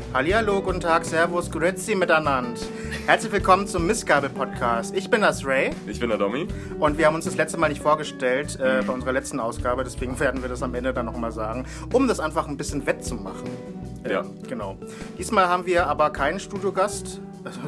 Hallihallo, guten Tag, Servus, Grüezi miteinander. Herzlich willkommen zum Missgabel-Podcast. Ich bin das Ray. Ich bin der Domi. Und wir haben uns das letzte Mal nicht vorgestellt bei unserer letzten Ausgabe, deswegen werden wir das am Ende dann nochmal sagen, um das einfach ein bisschen wettzumachen. Ja. Genau. Diesmal haben wir aber keinen Studiogast.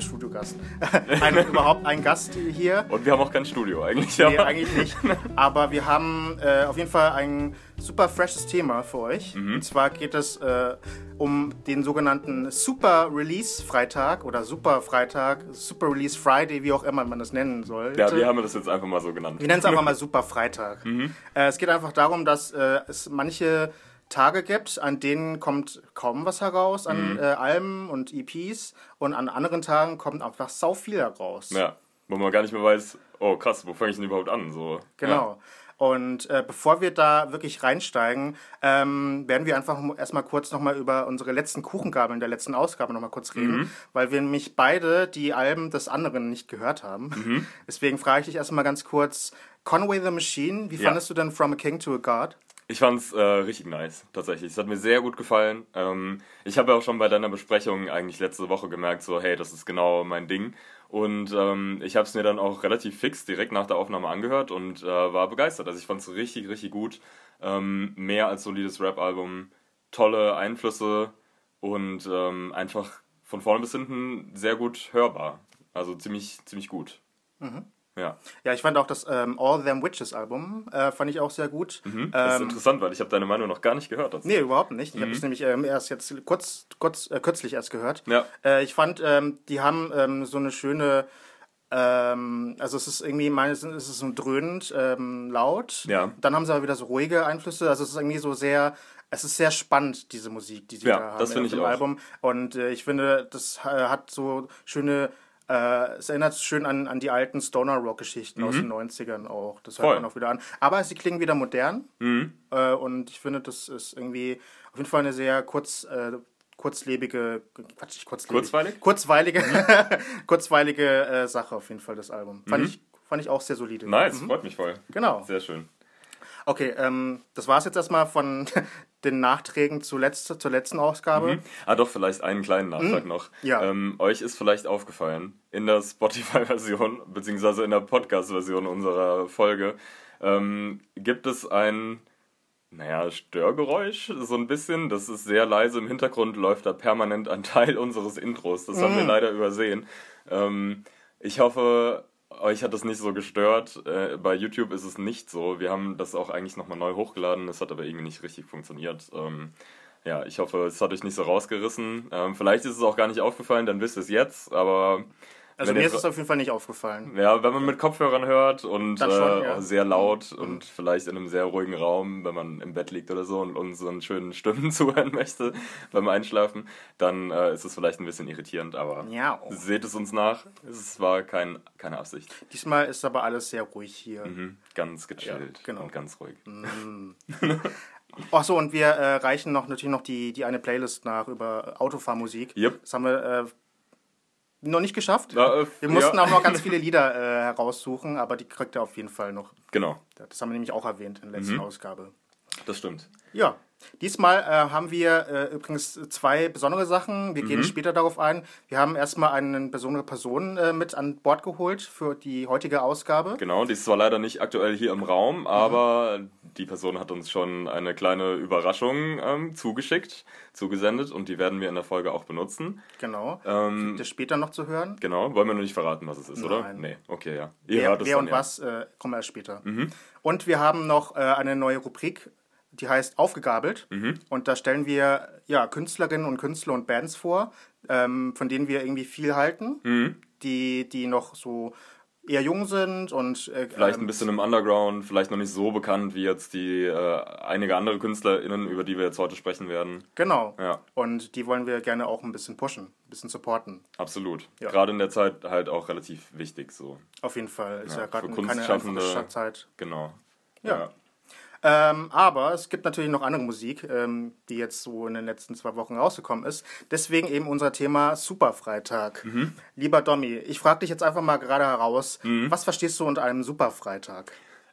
Überhaupt einen Gast hier. Und wir haben auch kein Studio eigentlich. Nee, eigentlich nicht. Aber wir haben auf jeden Fall ein super freshes Thema für euch. Und zwar geht es um den sogenannten Super Release Freitag oder Super Freitag, Super Release Friday, wie auch immer man das nennen soll. Ja, wir haben das jetzt einfach mal so genannt. Wir nennen es einfach mal Super Freitag. Es geht einfach darum, dass es manche Tage gibt, an denen kommt kaum was heraus an Alben und EPs und an anderen Tagen kommt einfach sau viel heraus. Ja, wo man gar nicht mehr weiß, oh krass, wo fange ich denn überhaupt an? So. Genau. Ja. Und bevor wir da wirklich reinsteigen, werden wir einfach erstmal kurz nochmal über unsere letzten Kuchengabeln der letzten Ausgabe nochmal kurz reden, weil wir nämlich beide die Alben des anderen nicht gehört haben. Deswegen frage ich dich erstmal ganz kurz, Conway the Machine, wie fandest du denn From a King to a God? Ich fand's richtig nice, tatsächlich. Es hat mir sehr gut gefallen. Ich habe ja auch schon bei deiner Besprechung eigentlich letzte Woche gemerkt, so hey, das ist genau mein Ding. Und ich habe es mir dann auch relativ fix direkt nach der Aufnahme angehört und war begeistert. Also ich fand's richtig, richtig gut. Mehr als solides Rap-Album, tolle Einflüsse und einfach von vorne bis hinten sehr gut hörbar. Also ziemlich gut. Ja, ich fand auch das All Them Witches Album, fand ich auch sehr gut. Das ist interessant, weil ich habe deine Meinung noch gar nicht gehört dazu. Nee, überhaupt nicht. Ich habe es nämlich erst jetzt kürzlich erst gehört. Ja. Ich fand, die haben so eine schöne, also es ist irgendwie, es ist so dröhnend, laut. Ja. Dann haben sie aber wieder so ruhige Einflüsse. Also es ist irgendwie so sehr, es ist sehr spannend, diese Musik, die sie da haben das finde ich im auch. Album. Und ich finde, das hat so schöne... es erinnert schön an die alten Stoner-Rock-Geschichten aus den 90ern auch. Das hört man auch wieder an. Aber sie klingen wieder modern. Und ich finde, das ist irgendwie auf jeden Fall eine sehr kurzweilige Sache auf jeden Fall, das Album. Fand ich auch sehr solide. Nice, freut mich voll. Genau. Sehr schön. Okay, das war's jetzt erstmal von den Nachträgen zur letzten Ausgabe. Doch, vielleicht einen kleinen Nachtrag noch. Ja. Euch ist vielleicht aufgefallen, in der Spotify-Version, beziehungsweise in der Podcast-Version unserer Folge, gibt es ein, Störgeräusch, so ein bisschen. Das ist sehr leise, im Hintergrund läuft da permanent ein Teil unseres Intros. Das haben wir leider übersehen. Ich hoffe... Euch hat das nicht so gestört. Bei YouTube ist es nicht so. Wir haben das auch eigentlich nochmal neu hochgeladen. Es hat aber irgendwie nicht richtig funktioniert. Ich hoffe, es hat euch nicht so rausgerissen. Vielleicht ist es auch gar nicht aufgefallen, dann wisst ihr es jetzt. Aber also mir ist es auf jeden Fall nicht aufgefallen. Ja, wenn man mit Kopfhörern hört und schon, sehr laut und vielleicht in einem sehr ruhigen Raum, wenn man im Bett liegt oder so und unseren schönen Stimmen zuhören möchte beim Einschlafen, dann ist es vielleicht ein bisschen irritierend, aber seht es uns nach. Es war keine Absicht. Diesmal ist aber alles sehr ruhig hier. Ganz gechillt und ganz ruhig. Achso, und wir reichen natürlich noch die eine Playlist nach über Autofahrmusik. Yep. Das haben wir noch nicht geschafft. Wir mussten auch noch ganz viele Lieder heraussuchen, aber die kriegt ihr auf jeden Fall noch. Genau. Das haben wir nämlich auch erwähnt in der letzten Ausgabe. Das stimmt. Ja, diesmal haben wir übrigens zwei besondere Sachen. Wir gehen später darauf ein. Wir haben erstmal eine besondere Person mit an Bord geholt für die heutige Ausgabe. Genau, die ist zwar leider nicht aktuell hier im Raum, aber die Person hat uns schon eine kleine Überraschung zugesendet und die werden wir in der Folge auch benutzen. Genau, das später noch zu hören. Genau, wollen wir noch nicht verraten, was es ist, oder? Nein. Nee, okay, ja. Wer und was, kommen wir erst später. Und wir haben noch eine neue Rubrik, die heißt Aufgegabelt. Und da stellen wir Künstlerinnen und Künstler und Bands vor, von denen wir irgendwie viel halten, die noch so eher jung sind und vielleicht ein bisschen im Underground, vielleicht noch nicht so bekannt wie jetzt die einige andere KünstlerInnen, über die wir jetzt heute sprechen werden. Genau. Ja. Und die wollen wir gerne auch ein bisschen pushen, ein bisschen supporten. Absolut. Ja. Gerade in der Zeit halt auch relativ wichtig so. Auf jeden Fall. Ist ja gerade keine Kunstschaffende einfache Zeit. Genau. Ja. Aber es gibt natürlich noch andere Musik, die jetzt so in den letzten 2 Wochen rausgekommen ist. Deswegen eben unser Thema Superfreitag. Lieber Domi, ich frage dich jetzt einfach mal gerade heraus, was verstehst du unter einem Superfreitag?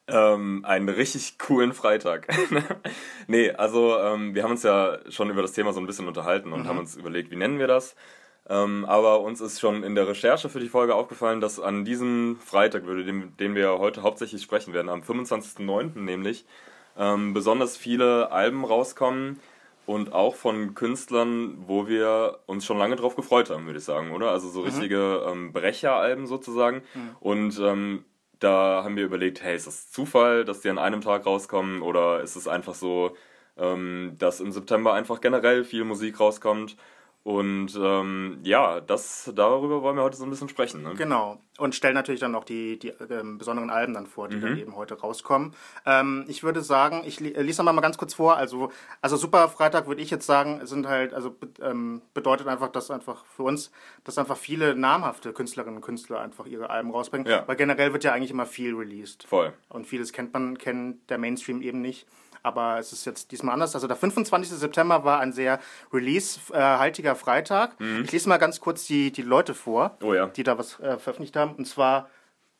Einen richtig coolen Freitag. Nee, also wir haben uns ja schon über das Thema so ein bisschen unterhalten und haben uns überlegt, wie nennen wir das. Aber uns ist schon in der Recherche für die Folge aufgefallen, dass an diesem Freitag, den wir heute hauptsächlich sprechen werden, am 25.09. nämlich, besonders viele Alben rauskommen und auch von Künstlern, wo wir uns schon lange drauf gefreut haben, würde ich sagen, oder? Also so richtige Brecheralben sozusagen. Und da haben wir überlegt, hey, ist das Zufall, dass die an einem Tag rauskommen, oder ist es einfach so, dass im September einfach generell viel Musik rauskommt? Und darüber wollen wir heute so ein bisschen sprechen. Ne? Genau. Und stellen natürlich dann auch die besonderen Alben dann vor, die dann eben heute rauskommen. Ich würde sagen, ich lese mal ganz kurz vor. Also Super Freitag würde ich jetzt sagen, sind halt, bedeutet einfach, dass einfach für uns, dass einfach viele namhafte Künstlerinnen und Künstler einfach ihre Alben rausbringen. Ja. Weil generell wird ja eigentlich immer viel released. Voll. Und vieles kennt der Mainstream eben nicht. Aber es ist jetzt diesmal anders. Also der 25. September war ein sehr release-haltiger Freitag. Ich lese mal ganz kurz die Leute vor, die da was veröffentlicht haben. Und zwar,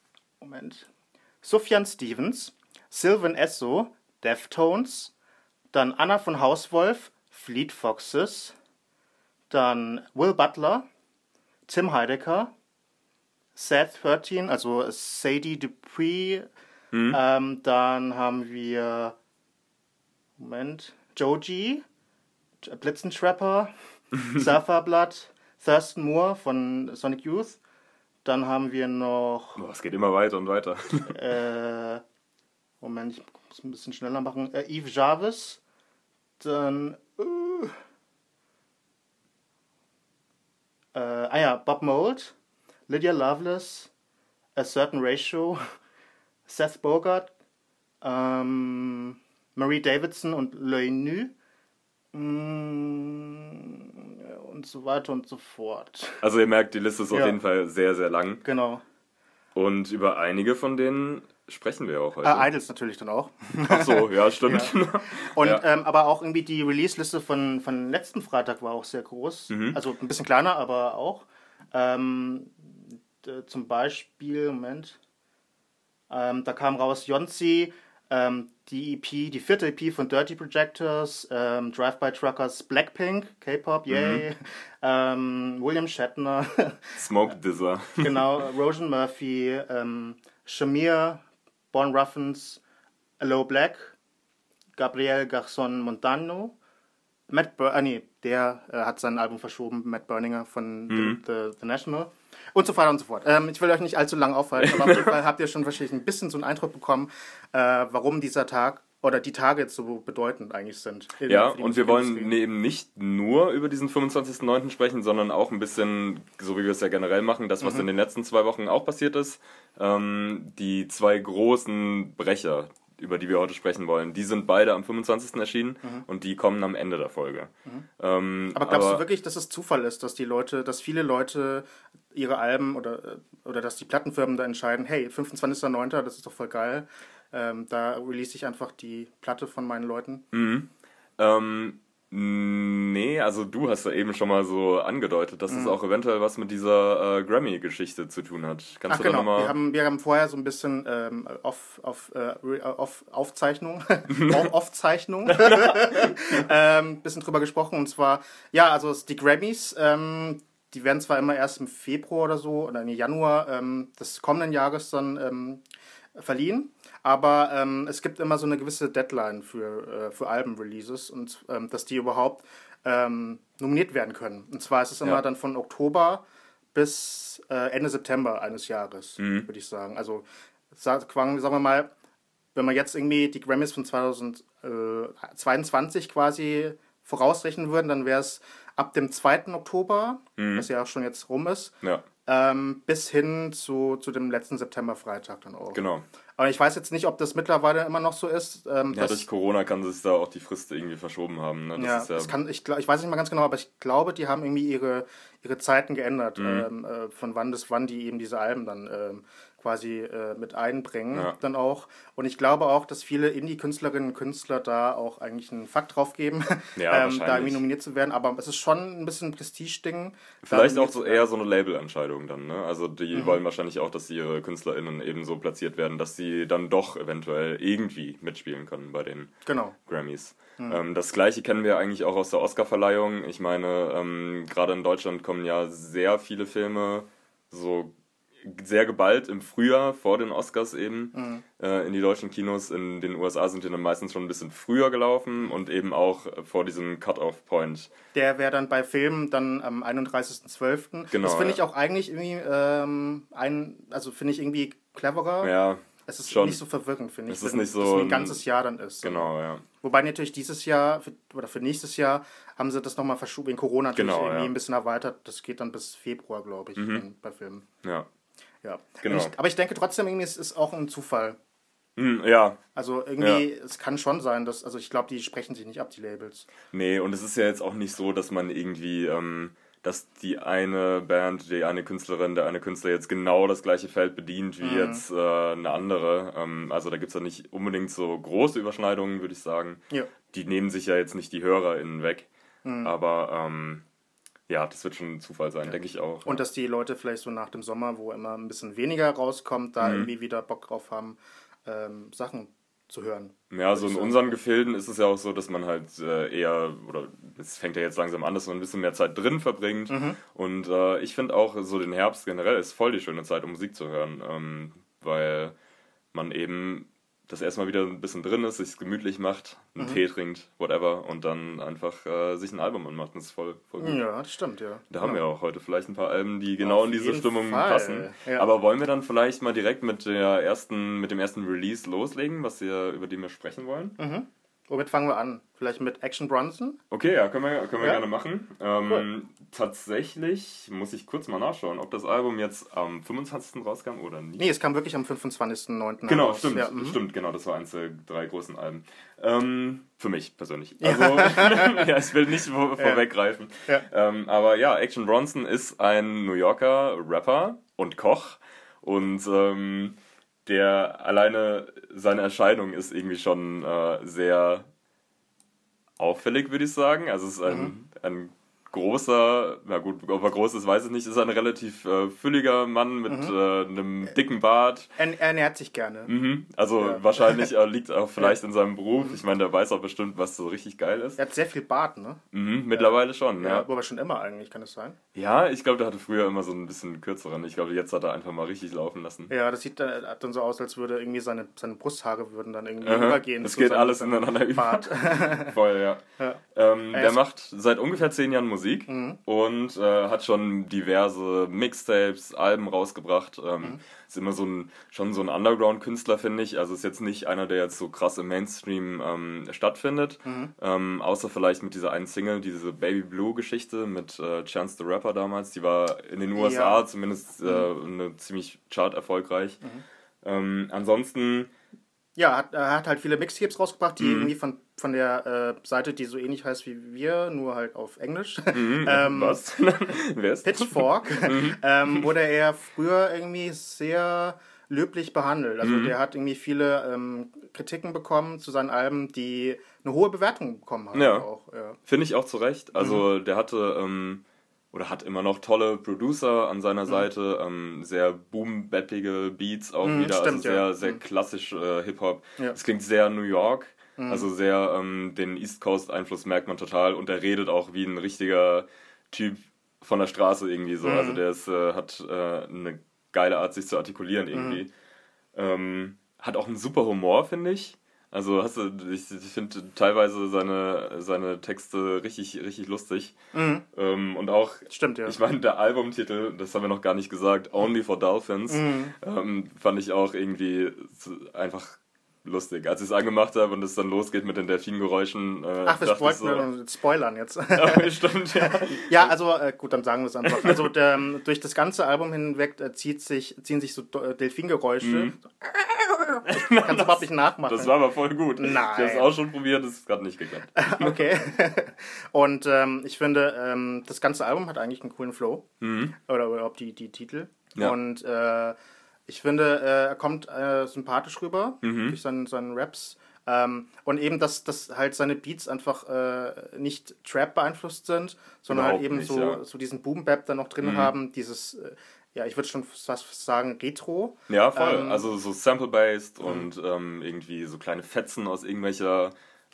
Sufjan Stevens, Sylvan Esso, Deftones, dann Anna von Hauswolf, Fleet Foxes, dann Will Butler, Tim Heidecker, Seth 13, also Sadie Dupree, dann haben wir Joji, Blitzentrapper, Surferblood, Thurston Moore von Sonic Youth. Dann haben wir noch... Es geht immer weiter und weiter. Ich muss ein bisschen schneller machen. Eve Jarvis. Dann... Bob Mould, Lydia Loveless, A Certain Ratio, Seth Bogart, Marie Davidson und L'Oeil Nu und so weiter und so fort. Also ihr merkt, die Liste ist auf jeden Fall sehr, sehr lang. Genau. Und über einige von denen sprechen wir auch heute. Idols natürlich dann auch. Ach so, ja, stimmt. Ja. Und aber auch irgendwie die Release-Liste von letzten Freitag war auch sehr groß. Also ein bisschen kleiner, aber auch. Zum Beispiel, da kam raus Yonsei, die vierte EP von Dirty Projectors, Drive-By Truckers, Blackpink, K-Pop, yay, William Shatner, Smoke Dizzer, genau, Rojan Murphy, Shamir, Born Ruffins, Aloe Black, Gabriel Garçon Montano, der hat sein Album verschoben, Matt Berninger von The National. Und so weiter und so fort. Ich will euch nicht allzu lang aufhalten, aber auf jeden Fall habt ihr schon wahrscheinlich ein bisschen so einen Eindruck bekommen, warum dieser Tag oder die Tage jetzt so bedeutend eigentlich sind. Ja, und wir wollen eben nicht nur über diesen 25.09. sprechen, sondern auch ein bisschen, so wie wir es ja generell machen, das, was in den letzten 2 Wochen auch passiert ist. Die 2 großen Brecher, über die wir heute sprechen wollen, die sind beide am 25. erschienen und die kommen am Ende der Folge. Aber glaubst du wirklich, dass es Zufall ist, dass viele Leute ihre Alben oder dass die Plattenfirmen da entscheiden, hey, 25.09., das ist doch voll geil, da release ich einfach die Platte von meinen Leuten? Nee, also du hast ja eben schon mal so angedeutet, dass es auch eventuell was mit dieser Grammy-Geschichte zu tun hat. Kannst du da nochmal... Wir haben vorher so ein bisschen Aufzeichnung, bisschen drüber gesprochen, und zwar, also die Grammys, die werden zwar immer erst im Februar oder so, oder im Januar des kommenden Jahres dann verliehen, aber es gibt immer so eine gewisse Deadline für Alben-Releases und dass die überhaupt nominiert werden können. Und zwar ist es immer dann von Oktober bis Ende September eines Jahres, würde ich sagen. Also sagen wir mal, wenn man jetzt irgendwie die Grammys von 2022 quasi vorausrechnen würden, dann wäre es ab dem 2. Oktober, was ja auch schon jetzt rum ist, bis hin zu dem letzten September-Freitag dann auch. Genau. Aber ich weiß jetzt nicht, ob das mittlerweile immer noch so ist. Durch Corona kann sich da auch die Frist irgendwie verschoben haben. Ne? Das ist ich weiß nicht mal ganz genau, aber ich glaube, die haben irgendwie ihre Zeiten geändert, von wann bis wann die eben diese Alben dann quasi mit einbringen dann auch. Und ich glaube auch, dass viele Indie-Künstlerinnen und Künstler da auch eigentlich einen Fakt drauf geben, da irgendwie nominiert zu werden. Aber es ist schon ein bisschen ein Prestige-Ding. Vielleicht auch so eher so eine Label-Entscheidung dann, ne? Also die wollen wahrscheinlich auch, dass ihre KünstlerInnen eben so platziert werden, dass sie dann doch eventuell irgendwie mitspielen können bei den Grammys. Das Gleiche kennen wir eigentlich auch aus der Oscar-Verleihung. Ich meine, gerade in Deutschland kommen ja sehr viele Filme so sehr geballt im Frühjahr vor den Oscars eben in die deutschen Kinos. In den USA sind die dann meistens schon ein bisschen früher gelaufen und eben auch vor diesem Cut-Off-Point. Der wäre dann bei Filmen dann am 31.12. Genau, das finde ich auch eigentlich irgendwie finde ich irgendwie cleverer. Ja. Es ist schon nicht so verwirrend, finde ich. Es ist nicht so dass es ein ganzes Jahr dann ist. Genau, ja. Wobei natürlich dieses Jahr oder für nächstes Jahr haben sie das nochmal verschoben, wegen Corona natürlich irgendwie ein bisschen erweitert. Das geht dann bis Februar, glaube ich, bei Filmen. Ja. Genau. Aber ich denke trotzdem, irgendwie, es ist auch ein Zufall. Ja. Also irgendwie, es kann schon sein, dass, also ich glaube, die sprechen sich nicht ab, die Labels. Nee, und es ist ja jetzt auch nicht so, dass man irgendwie, dass die eine Band, die eine Künstlerin, der eine Künstler jetzt genau das gleiche Feld bedient wie jetzt eine andere. Also da gibt es ja nicht unbedingt so große Überschneidungen, würde ich sagen. Ja. Die nehmen sich ja jetzt nicht die HörerInnen weg. Aber das wird schon ein Zufall sein, denke ich auch. Und dass die Leute vielleicht so nach dem Sommer, wo immer ein bisschen weniger rauskommt, da irgendwie wieder Bock drauf haben, Sachen zu hören. Ja, so in unseren Gefilden ist es ja auch so, dass man halt eher, oder es fängt ja jetzt langsam an, dass man ein bisschen mehr Zeit drin verbringt. Und ich finde auch so den Herbst generell ist voll die schöne Zeit, um Musik zu hören, weil man eben das erstmal wieder ein bisschen drin ist, sich gemütlich macht, einen Tee trinkt, whatever, und dann einfach sich ein Album anmacht. Das ist voll gut. Ja, das stimmt, ja. Da haben wir auch heute vielleicht ein paar Alben, die genau in diese Stimmung passen. Ja. Aber wollen wir dann vielleicht mal direkt mit dem ersten Release loslegen, über den wir sprechen wollen? Womit fangen wir an? Vielleicht mit Action Bronson? Okay, ja, können wir gerne machen. Cool. Tatsächlich muss ich kurz mal nachschauen, ob das Album jetzt am 25. rauskam oder nicht. Nee, es kam wirklich am 25.09. Genau, raus. Stimmt, genau, das war eins der 3 großen Alben. Für mich persönlich. Also, ich will nicht vorweggreifen. Ja. Aber ja, Action Bronson ist ein New Yorker Rapper und Koch und der alleine seine Erscheinung ist irgendwie schon sehr auffällig, würde ich sagen. Also es ist ein großer, na gut, ob er groß ist, weiß ich nicht, ist ein relativ fülliger Mann mit einem dicken Bart. Er ernährt sich gerne. Also wahrscheinlich liegt auch vielleicht in seinem Beruf. Ich meine, der weiß auch bestimmt, was so richtig geil ist. Er hat sehr viel Bart, ne? Mittlerweile schon, ja. Aber schon immer eigentlich, kann das sein? Ja, ich glaube, der hatte früher immer so ein bisschen kürzeren. Ich glaube, jetzt hat er einfach mal richtig laufen lassen. Ja, das sieht dann so aus, als würde irgendwie seine Brusthaare würden dann irgendwie übergehen. Es geht alles ineinander über. Voll, ja. Der macht seit ungefähr 10 Jahren Musik und hat schon diverse Mixtapes, Alben rausgebracht. Ist immer schon so ein Underground-Künstler, finde ich. Also ist jetzt nicht einer, der jetzt so krass im Mainstream stattfindet. Außer vielleicht mit dieser einen Single, diese Baby Blue-Geschichte mit Chance the Rapper damals. Die war in den USA zumindest eine ziemlich chart-erfolgreich. Ansonsten... Ja, er hat halt viele Mixtapes rausgebracht, die irgendwie von der Seite, die so ähnlich heißt wie wir, nur halt auf Englisch. Was? Wer ist Pitchfork. Wurde er früher irgendwie sehr löblich behandelt. Also der hat irgendwie viele Kritiken bekommen zu seinen Alben, die eine hohe Bewertung bekommen haben. Ja, auch, finde ich auch zu Recht. Also der hatte... oder hat immer noch tolle Producer an seiner Seite, sehr boom-bappige Beats auch wieder, stimmt, also sehr klassisch Hip-Hop. Es klingt sehr New York, also sehr den East Coast-Einfluss merkt man total und er redet auch wie ein richtiger Typ von der Straße irgendwie so, also der hat eine geile Art, sich zu artikulieren irgendwie. Hat auch einen super Humor, finde ich. Also ich finde teilweise seine Texte richtig, richtig lustig. Und auch, stimmt, ja. Ich meine, der Albumtitel, das haben wir noch gar nicht gesagt, Only for Dolphins, fand ich auch irgendwie einfach lustig. Als ich es angemacht habe und es dann losgeht mit den Delfingeräuschen. Ach, wir spoilern jetzt. Ja, stimmt, ja. Ja, also gut, dann sagen wir es einfach. Also durch das ganze Album hinweg ziehen sich so Delfingeräusche. Ich kann es überhaupt nicht nachmachen. Das war aber voll gut. Nein. Ich habe es auch schon probiert, es ist gerade nicht geklappt. Okay. Und ich finde, das ganze Album hat eigentlich einen coolen Flow. Oder überhaupt die Titel. Ja. Und Ich finde, er kommt sympathisch rüber durch seinen Raps. Und eben, dass halt seine Beats einfach nicht Trap beeinflusst sind, sondern Überhaupt halt eben nicht, so diesen Boom-Bap dann noch drin haben, dieses, ja, ich würde schon fast sagen, Retro. Ja, voll. Also so Sample-based und irgendwie so kleine Fetzen aus irgendwelcher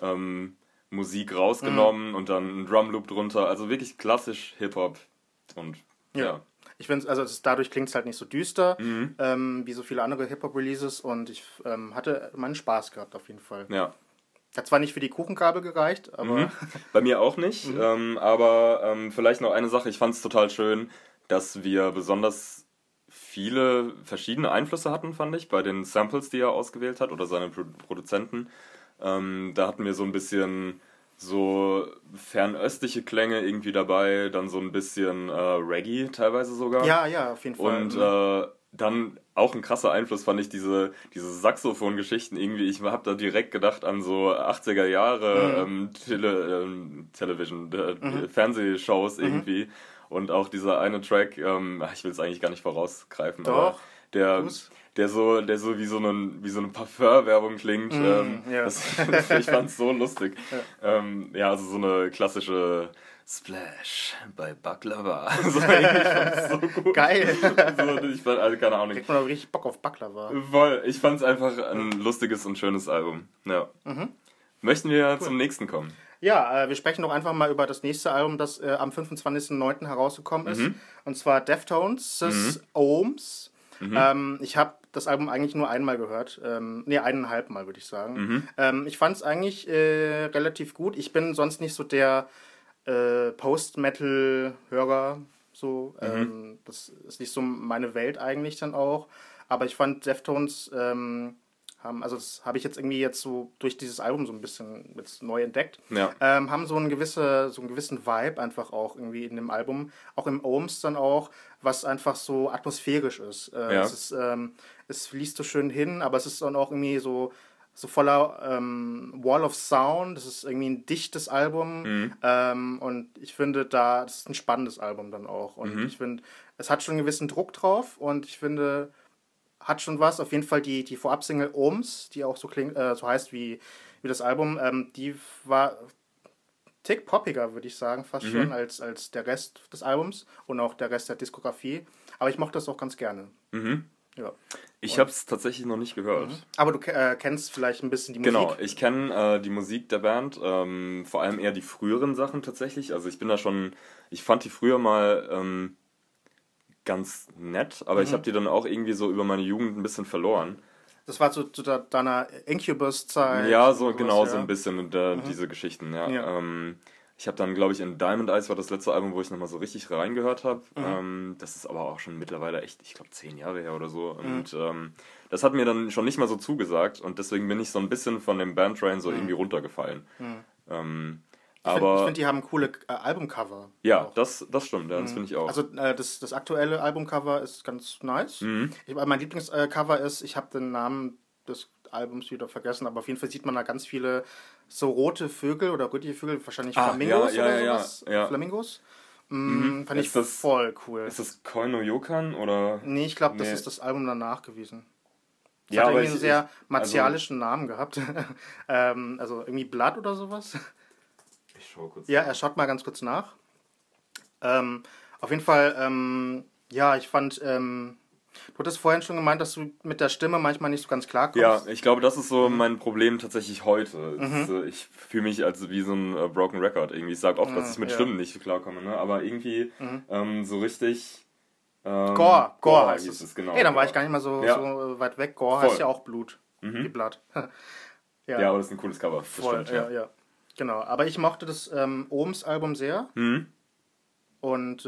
Musik rausgenommen und dann ein Drum-Loop drunter. Also wirklich klassisch Hip-Hop und ja. Ich finde, also dadurch klingt es halt nicht so düster, wie so viele andere Hip-Hop-Releases und ich hatte meinen Spaß gehabt auf jeden Fall. Ja. Hat zwar nicht für die Kuchenkabel gereicht, aber... Bei mir auch nicht, aber vielleicht noch eine Sache, ich fand es total schön, dass wir besonders viele verschiedene Einflüsse hatten, fand ich, bei den Samples, die er ausgewählt hat oder seine Produzenten. Da hatten wir so ein bisschen so fernöstliche Klänge irgendwie dabei, dann so ein bisschen Reggae teilweise sogar. Ja, auf jeden Fall. Und dann auch ein krasser Einfluss fand ich diese Saxophon-Geschichten irgendwie. Ich habe da direkt gedacht an so 80er Jahre Television, Fernsehshows irgendwie. Und auch dieser eine Track, ich will es eigentlich gar nicht vorausgreifen, Doch, aber der so wie so eine Parfum-Werbung klingt. ja. Ich fand's so lustig. Ja, also so eine klassische Splash bei Baklava. Also ich fand's so gut. Geil. Ich fand, also keine Ahnung. Kriegt man doch richtig Bock auf Baklava. Voll, ich fand's einfach ein lustiges und schönes Album. Ja. Möchten wir zum nächsten kommen? Ja, wir sprechen doch einfach mal über das nächste Album, das am 25.09. herausgekommen ist. Und zwar Deftones, Ohms. Ich habe das Album eigentlich nur einmal gehört. Eineinhalb Mal, würde ich sagen. Ich fand es eigentlich relativ gut. Ich bin sonst nicht so der Post-Metal-Hörer. So. Das ist nicht so meine Welt eigentlich dann auch. Aber ich fand Deftones... also das habe ich jetzt irgendwie so durch dieses Album so ein bisschen jetzt neu entdeckt, haben so einen gewissen Vibe einfach auch irgendwie in dem Album, auch im Ohms dann auch, was einfach so atmosphärisch ist. Es fließt so schön hin, aber es ist dann auch irgendwie so voller Wall of Sound. Das ist irgendwie ein dichtes Album und ich finde das ist ein spannendes Album dann auch und ich finde, es hat schon einen gewissen Druck drauf und ich finde, hat schon was. Auf jeden Fall die Vorab-Single Ohms, die auch so klingt, so heißt wie das Album, die war tick poppiger, würde ich sagen, fast schon, als der Rest des Albums und auch der Rest der Diskografie. Aber ich mochte das auch ganz gerne. Ja. Ich habe es tatsächlich noch nicht gehört. Aber du kennst vielleicht ein bisschen die Musik? Genau, ich kenne die Musik der Band, vor allem eher die früheren Sachen tatsächlich. Also ich fand die früher mal ganz nett, aber ich habe die dann auch irgendwie so über meine Jugend ein bisschen verloren. Das war zu deiner Incubus-Zeit? Ja, so genau, so ein bisschen diese Geschichten, ja. Ich habe dann, glaube ich, in Diamond Eyes war das letzte Album, wo ich nochmal so richtig reingehört habe. Das ist aber auch schon mittlerweile echt, ich glaube, 10 Jahre her oder so. Und das hat mir dann schon nicht mal so zugesagt und deswegen bin ich so ein bisschen von dem Bandtrain so irgendwie runtergefallen. Ich finde, die haben coole Albumcover. Ja, das stimmt, ja, das finde ich auch. Also das aktuelle Albumcover ist ganz nice. Mein Lieblingscover ist, ich habe den Namen des Albums wieder vergessen, aber auf jeden Fall sieht man da ganz viele so rote Vögel oder rötliche Vögel, wahrscheinlich Flamingos oder sowas. Ja. Flamingos. Fand ich voll cool. Ist das Koinoyokan oder? Nee, ich glaube, das ist das Album danach gewesen. Das Ja, hat aber irgendwie einen sehr martialischen Namen gehabt. Also irgendwie Blood oder sowas. Ich schau kurz. Ja, er schaut mal ganz kurz nach. Auf jeden Fall, ich fand, du hattest vorhin schon gemeint, dass du mit der Stimme manchmal nicht so ganz klar kommst. Ja, ich glaube, das ist so mein Problem tatsächlich heute. Ich fühle mich als wie so ein Broken Record irgendwie. Ich sage oft, dass ich mit Stimmen nicht klarkomme, ne? Aber irgendwie so richtig... Gore heißt es. Genau. Hey, dann war ich gar nicht mal so weit weg. Gore heißt ja auch Blut. Wie Blood. Ja, aber das ist ein cooles Cover. Voll, stimmt, ja. Genau, aber ich mochte das Ohms-Album sehr. Und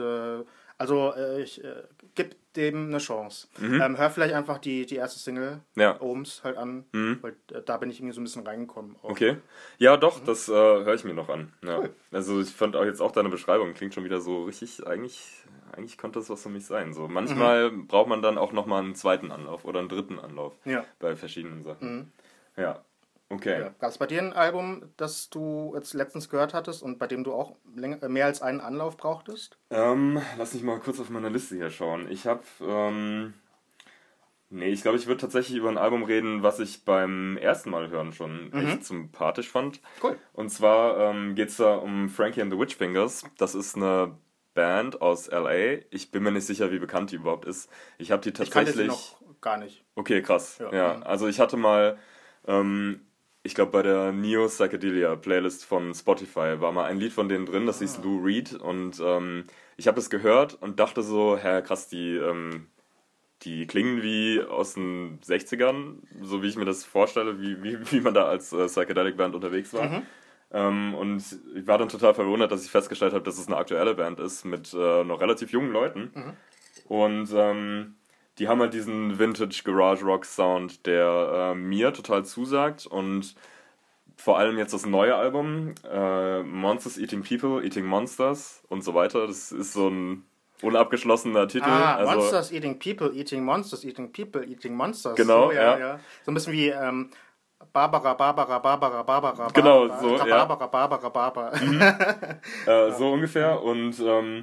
ich gebe dem eine Chance. Hör vielleicht einfach die erste Single, Ohms, halt an, weil da bin ich irgendwie so ein bisschen reingekommen. Auch. Okay. Ja, doch, das höre ich mir noch an. Ja. Cool. Also ich fand auch jetzt auch deine Beschreibung, klingt schon wieder so richtig, eigentlich könnte das was für mich sein. So, manchmal braucht man dann auch nochmal einen zweiten Anlauf oder einen dritten Anlauf bei verschiedenen Sachen. Ja. Okay. Ja. Gab es bei dir ein Album, das du jetzt letztens gehört hattest und bei dem du auch mehr als einen Anlauf brauchtest? Lass mich mal kurz auf meine Liste hier schauen. Ich habe Nee, ich glaube, ich würde tatsächlich über ein Album reden, was ich beim ersten Mal hören schon echt sympathisch fand. Cool. Und zwar geht es da um Frankie and the Witchfingers. Das ist eine Band aus L.A. Ich bin mir nicht sicher, wie bekannt die überhaupt ist. Ich habe die tatsächlich... Ich kannte sie noch gar nicht. Okay, krass. Ja. Also ich hatte mal... ich glaube, bei der Neo Psychedelia Playlist von Spotify war mal ein Lied von denen drin, das hieß Lou Reed. Und ich habe es gehört und dachte so, krass, die klingen wie aus den 60ern, so wie ich mir das vorstelle, wie man da als Psychedelic Band unterwegs war. Und ich war dann total verwundert, dass ich festgestellt habe, dass es eine aktuelle Band ist mit noch relativ jungen Leuten. Und die haben halt diesen Vintage Garage Rock Sound, der mir total zusagt, und vor allem jetzt das neue Album, Monsters Eating People, Eating Monsters und so weiter. Das ist so ein unabgeschlossener Titel. Monsters Eating People, Eating Monsters, Eating People, Eating Monsters. Genau, so, ja. So ein bisschen wie Barbara. Genau, so, Barbara. So ungefähr. Und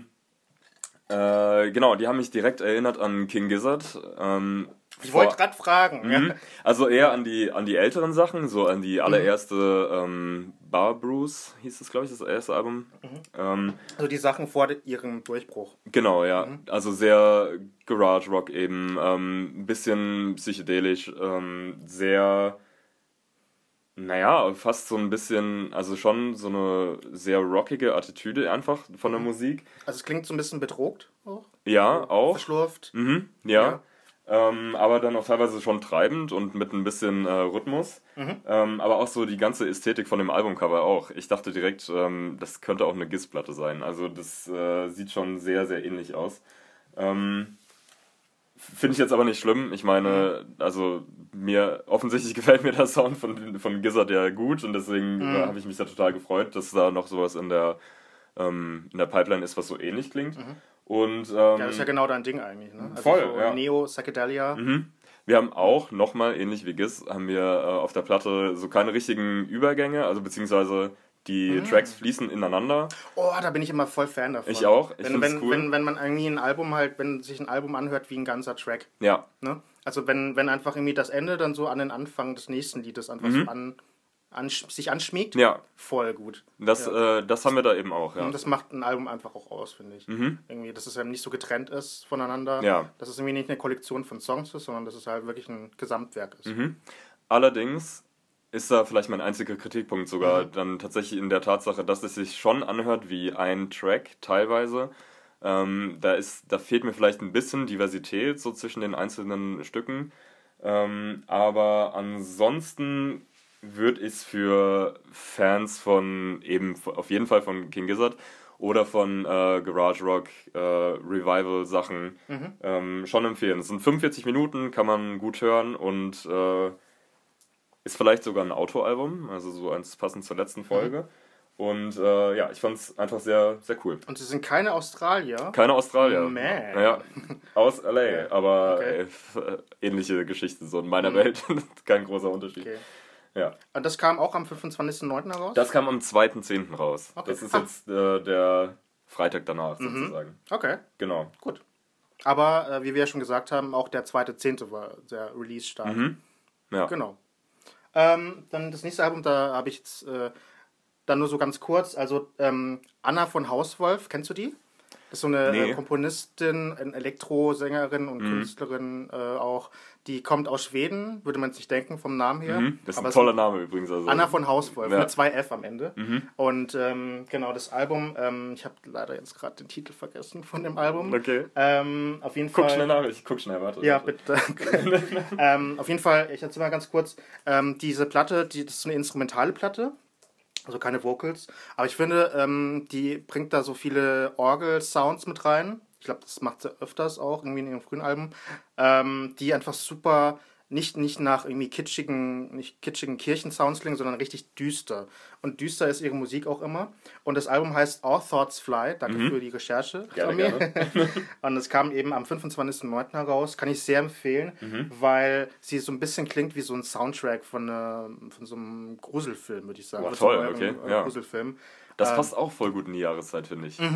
genau, die haben mich direkt erinnert an King Gizzard. Ich wollte gerade fragen. Also eher an die älteren Sachen, so an die allererste Bar Bruce hieß es, glaube ich, das erste Album. Also die Sachen vor ihrem Durchbruch. Genau, ja. Also sehr Garage Rock eben, ein bisschen psychedelisch, sehr, naja, fast so ein bisschen, also schon so eine sehr rockige Attitüde einfach von der Musik. Also es klingt so ein bisschen bedroht auch. Ja, auch. Verschlurft. Ja. Aber dann auch teilweise schon treibend und mit ein bisschen Rhythmus. Aber auch so die ganze Ästhetik von dem Albumcover auch. Ich dachte direkt, das könnte auch eine Giz-Platte sein. Also das sieht schon sehr, sehr ähnlich aus. Finde ich jetzt aber nicht schlimm. Ich meine, also offensichtlich gefällt mir der Sound von Gizzard ja gut, und deswegen habe ich mich da total gefreut, dass da noch sowas in der Pipeline ist, was so ähnlich klingt. Und, ja, das ist ja genau dein Ding eigentlich, ne? Also voll, so ja. Neo, Psychedelia. Wir haben auch nochmal, ähnlich wie Giz, haben wir auf der Platte so keine richtigen Übergänge, also beziehungsweise die Tracks fließen ineinander. Oh, da bin ich immer voll Fan davon. Ich auch, ich finde es cool. Wenn man irgendwie ein Album wenn sich ein Album anhört wie ein ganzer Track. Ja. Ne? Also wenn einfach irgendwie das Ende dann so an den Anfang des nächsten Liedes einfach so sich anschmiegt, ja. Voll gut. Das haben wir da eben auch, ja. Und das macht ein Album einfach auch aus, finde ich. Irgendwie, dass es eben nicht so getrennt ist voneinander. Ja. Dass es irgendwie nicht eine Kollektion von Songs ist, sondern dass es halt wirklich ein Gesamtwerk ist. Allerdings ist da vielleicht mein einziger Kritikpunkt sogar dann tatsächlich in der Tatsache, dass es sich schon anhört wie ein Track teilweise. Da fehlt mir vielleicht ein bisschen Diversität so zwischen den einzelnen Stücken. Aber ansonsten würde ich es für Fans von eben auf jeden Fall von King Gizzard oder von Garage Rock Revival Sachen schon empfehlen. Es sind 45 Minuten, kann man gut hören, und ist vielleicht sogar ein Autoalbum, also so eins passend zur letzten Folge. Und ja, ich fand es einfach sehr, sehr cool. Und sie sind keine Australier? Keine Australier. Man. Naja, aus L.A., aber ähnliche Geschichte so in meiner Welt. Kein großer Unterschied. Okay. Ja. Und das kam auch am 25.09. raus? Das kam am 2.10. raus. Okay. Das ist jetzt der Freitag danach sozusagen. Okay. Genau. Gut. Aber wie wir ja schon gesagt haben, auch der 2.10. war der Release-Start. Ja. Genau. Dann das nächste Album, da habe ich jetzt dann nur so ganz kurz, also Anna von Hauswolf, kennst du die? Das ist so eine Komponistin, eine Elektrosängerin und Künstlerin auch. Die kommt aus Schweden, würde man sich denken vom Namen her. Das ist ein toller Name übrigens. Also. Anna von Hauswolf, mit 2 F am Ende. Und genau, das Album, ich habe leider jetzt gerade den Titel vergessen von dem Album. Okay. Auf jeden Fall. Guck schnell nach, ich guck schnell, warte. Ja, bitte. Auf jeden Fall, ich erzähle mal ganz kurz, diese Platte, das ist eine instrumentale Platte. Also keine Vocals. Aber ich finde, die bringt da so viele Orgel-Sounds mit rein. Ich glaube, das macht sie öfters auch, irgendwie in ihren frühen Alben. Die einfach super, nicht nach irgendwie kitschigen Kirchensounds klingen, sondern richtig düster. Und düster ist ihre Musik auch immer. Und das Album heißt All Thoughts Fly. Danke für die Recherche. Gerne. Und es kam eben am 25.09. heraus. Kann ich sehr empfehlen, weil sie so ein bisschen klingt wie so ein Soundtrack von so einem Gruselfilm, würde ich sagen. Oh, toll, okay. Gruselfilm. Das passt auch voll gut in die Jahreszeit, finde ich.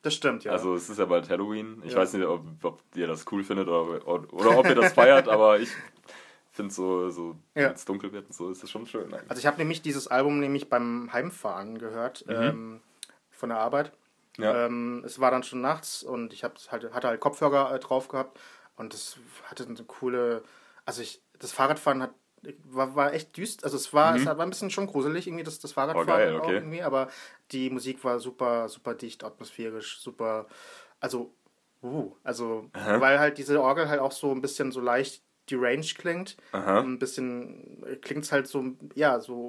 Das stimmt, ja. Also es ist ja bald Halloween. Ich weiß nicht, ob ihr das cool findet oder ob ihr das feiert, aber ich finde so wenn es dunkel wird und so, ist es schon schön eigentlich. Also ich habe nämlich dieses Album beim Heimfahren gehört, von der Arbeit. Ja. Es war dann schon nachts und ich hatte halt Kopfhörer drauf gehabt und es hatte eine coole, das Fahrradfahren war echt düster, also es war ein bisschen schon gruselig irgendwie, das Fahrradfahren geil, auch okay. irgendwie, aber die Musik war super, super dicht, atmosphärisch, super, weil halt diese Orgel halt auch so ein bisschen so leicht deranged klingt, ein bisschen klingt es halt so, wie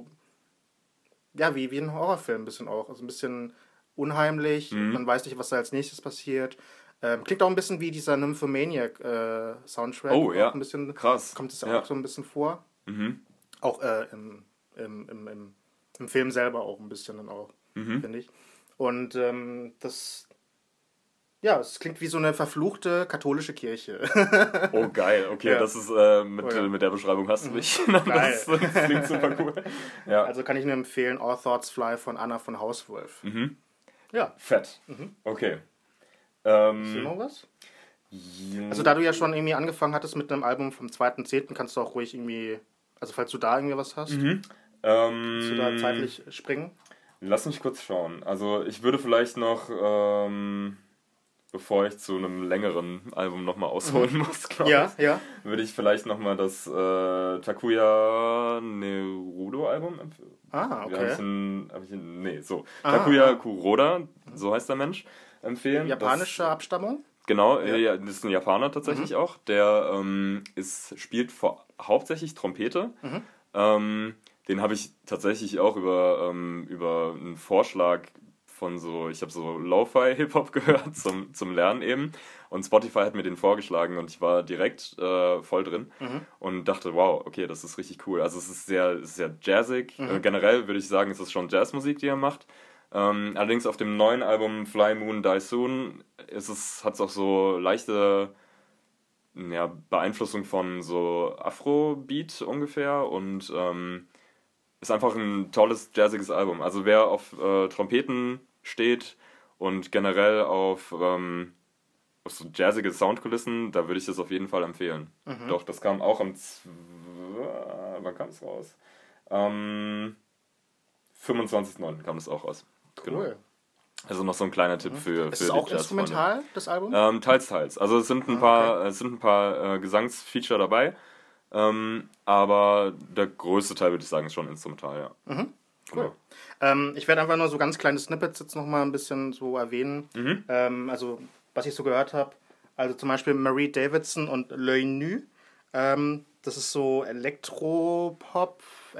ein Horrorfilm ein bisschen auch, also ein bisschen unheimlich, man weiß nicht, was da als nächstes passiert. Klingt auch ein bisschen wie dieser Nymphomaniac Soundtrack. Oh ja, ein bisschen, krass. Kommt es auch so ein bisschen vor. Auch im Film selber auch ein bisschen dann auch, finde ich. Und es klingt wie so eine verfluchte katholische Kirche. Oh, geil. Okay, das ist, mit der Beschreibung hast du mich. Das klingt super cool. Ja. Also kann ich nur empfehlen, All Thoughts Fly von Anna von Hauswolf. Ja. Fett. Okay. Ist hier noch was? Also da du ja schon irgendwie angefangen hattest mit einem Album vom 2.10., kannst du auch ruhig irgendwie, also falls du da irgendwie was hast, kannst du da zeitlich springen? Lass mich kurz schauen. Also ich würde vielleicht noch, bevor ich zu einem längeren Album nochmal ausholen muss, glaube ich, würde ich vielleicht nochmal das Takuya Nerudo Album empfehlen. Okay. Takuya Kuroda, so heißt der Mensch, empfehlen. Japanische Abstammung? Genau, ja, das ist ein Japaner tatsächlich auch. Der spielt hauptsächlich Trompete. Den habe ich tatsächlich auch über einen Vorschlag von ich habe so Lo-Fi-Hip-Hop gehört zum Lernen eben. Und Spotify hat mir den vorgeschlagen und ich war direkt voll drin und dachte, wow, okay, das ist richtig cool. Also es ist sehr jazzig. Generell würde ich sagen, es ist schon Jazzmusik, die er macht. Allerdings auf dem neuen Album Fly Moon Die Soon hat es auch so leichte Beeinflussung von so Afrobeat ungefähr und ist einfach ein tolles jazziges Album. Also wer auf Trompeten steht und generell auf so jazzige Soundkulissen, da würde ich das auf jeden Fall empfehlen. Doch, das kam auch wann kam es raus? Am 25.09. kam es auch raus. Cool. Genau. Also noch so ein kleiner Tipp für Ist es auch instrumental, das Album? Teils. Also es sind ein paar Gesangsfeature dabei, aber der größte Teil, würde ich sagen, ist schon instrumental, ja. Cool. Genau. Ich werde einfach nur so ganz kleine Snippets jetzt nochmal ein bisschen so erwähnen. Also, was ich so gehört habe. Also zum Beispiel Marie Davidson und L'Œil Nu. Das ist so Elektropop,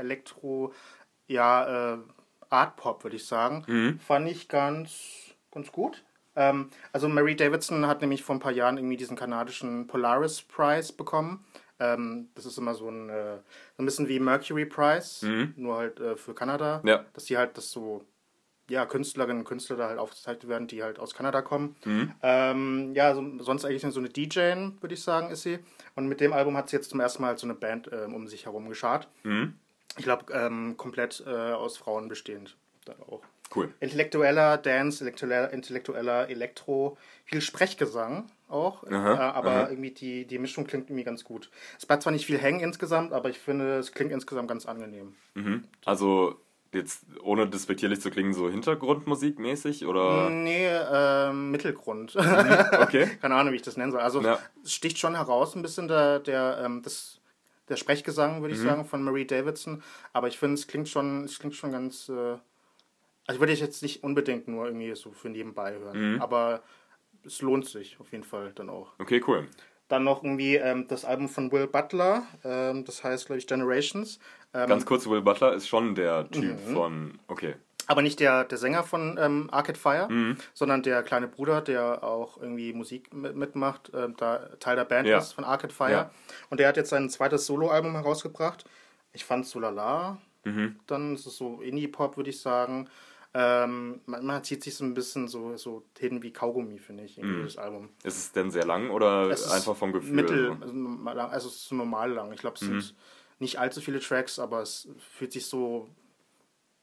Art-Pop, würde ich sagen. Fand ich ganz gut. Also Marie Davidson hat nämlich vor ein paar Jahren irgendwie diesen kanadischen Polaris Prize bekommen. Das ist immer so ein bisschen wie Mercury Prize, nur halt für Kanada. Ja. Dass die halt Künstlerinnen und Künstler da halt aufgezeichnet werden, die halt aus Kanada kommen. Sonst eigentlich so eine DJ, würde ich sagen, ist sie. Und mit dem Album hat sie jetzt zum ersten Mal halt so eine Band um sich herum geschart. Ich glaube, komplett aus Frauen bestehend. Dann auch. Cool. Intellektueller Dance, intellektueller Elektro, viel Sprechgesang auch, aber irgendwie die Mischung klingt irgendwie ganz gut. Es bleibt zwar nicht viel hängen insgesamt, aber ich finde, es klingt insgesamt ganz angenehm. Also jetzt, ohne despektierlich zu klingen, so Hintergrundmusik-mäßig, oder? Nee, Mittelgrund. Okay. Keine Ahnung, wie ich das nennen soll. Also es sticht schon heraus ein bisschen der Sprechgesang, würde ich sagen, von Marie Davidson, aber ich finde, es klingt schon ganz... Also würde ich jetzt nicht unbedingt nur irgendwie so für nebenbei hören, aber es lohnt sich auf jeden Fall dann auch. Okay, cool. Dann noch irgendwie das Album von Will Butler, das heißt, glaube ich, Generations. Ganz kurz, Will Butler ist schon der Typ von, okay. Aber nicht der Sänger von Arcade Fire, sondern der kleine Bruder, der auch irgendwie Musik mitmacht, da Teil der Band ist von Arcade Fire. Ja. Und der hat jetzt sein zweites Soloalbum herausgebracht. Ich fand es so lala. Dann ist es so Indie-Pop, würde ich sagen. Man zieht sich so ein bisschen so hin wie Kaugummi, finde ich, irgendwie das Album. Ist es denn sehr lang oder einfach vom Gefühl? Also es ist normal lang. Ich glaube, es sind nicht allzu viele Tracks, aber es fühlt sich so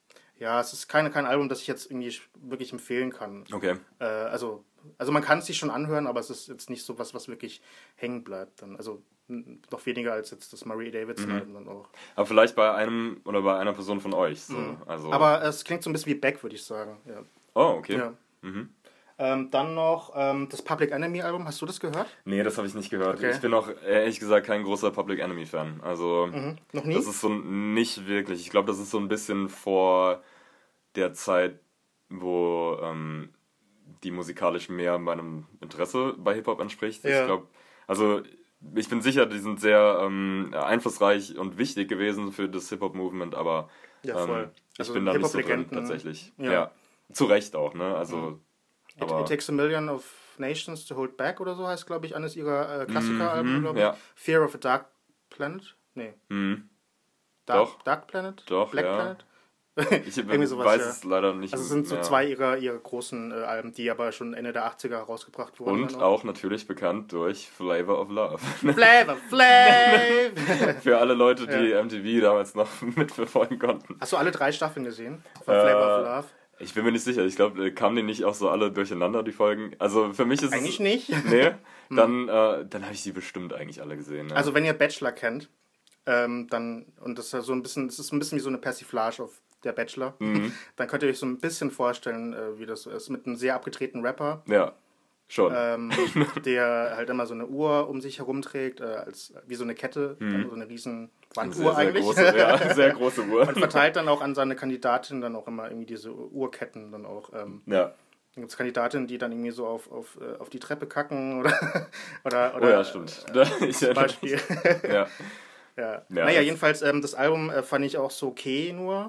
Ja, es ist kein Album, das ich jetzt irgendwie wirklich empfehlen kann. Okay. Also man kann es sich schon anhören, aber es ist jetzt nicht so was wirklich hängen bleibt. Dann. Also noch weniger als jetzt das Murray Davidson-Album dann auch. Aber vielleicht bei einem oder bei einer Person von euch. So. Also. Aber es klingt so ein bisschen wie Beck, würde ich sagen. Ja. Oh, okay. Ja. Dann noch das Public Enemy-Album. Hast du das gehört? Nee, das habe ich nicht gehört. Okay. Ich bin auch ehrlich gesagt kein großer Public Enemy-Fan. Also Noch nie? das ist so nicht wirklich. Ich glaube, das ist so ein bisschen vor der Zeit, wo die musikalisch mehr meinem Interesse bei Hip-Hop entspricht. Ja. Ich glaube, also ich bin sicher, die sind sehr einflussreich und wichtig gewesen für das Hip-Hop-Movement, aber Ja, voll. ich bin da nicht so drin, Hip-Hop-Legenden. tatsächlich. Ja. Ja. Zu Recht auch, ne? Also, aber It Takes a Million of Nations to Hold Back oder so heißt, glaube ich, eines ihrer Klassiker-Alben, glaube ich. ja. Fear of a Dark Planet? Nee. Doch. Dark Planet? Doch, Black ja. Planet? Ich Irgendwie sowas, weiß ja. es leider nicht. Also es sind so mehr. zwei ihrer großen Alben, die aber schon Ende der 80er rausgebracht wurden. Und auch natürlich bekannt durch Flavor of Love. Flavor Flav! Für alle Leute, die MTV damals noch mitverfolgen konnten. Hast du alle 3 Staffeln gesehen? Von Flavor of Love? Ich bin mir nicht sicher. Ich glaube, kamen die nicht auch so alle durcheinander, die Folgen? Also für mich ist Eigentlich es... nicht. Nee, dann habe ich die bestimmt eigentlich alle gesehen. Ja. Also wenn ihr Bachelor kennt, dann, und das ist ja so ein bisschen, es ist ein bisschen wie so eine Persiflage auf der Bachelor, dann könnt ihr euch so ein bisschen vorstellen, wie das so ist, mit einem sehr abgetretenen Rapper, Ja, schon. der halt immer so eine Uhr um sich herum trägt, wie so eine Kette, dann so eine riesen Wanduhr sehr eigentlich. große, ja, sehr große Uhr. Und verteilt dann auch an seine Kandidatin dann auch immer irgendwie diese Uhrketten dann auch. Ja. Dann gibt es Kandidatinnen, die dann irgendwie so auf die Treppe kacken oder Oh ja, stimmt. zum Beispiel. Ja. Ja. Ja, Naja, das- jedenfalls, das Album fand ich auch so okay nur.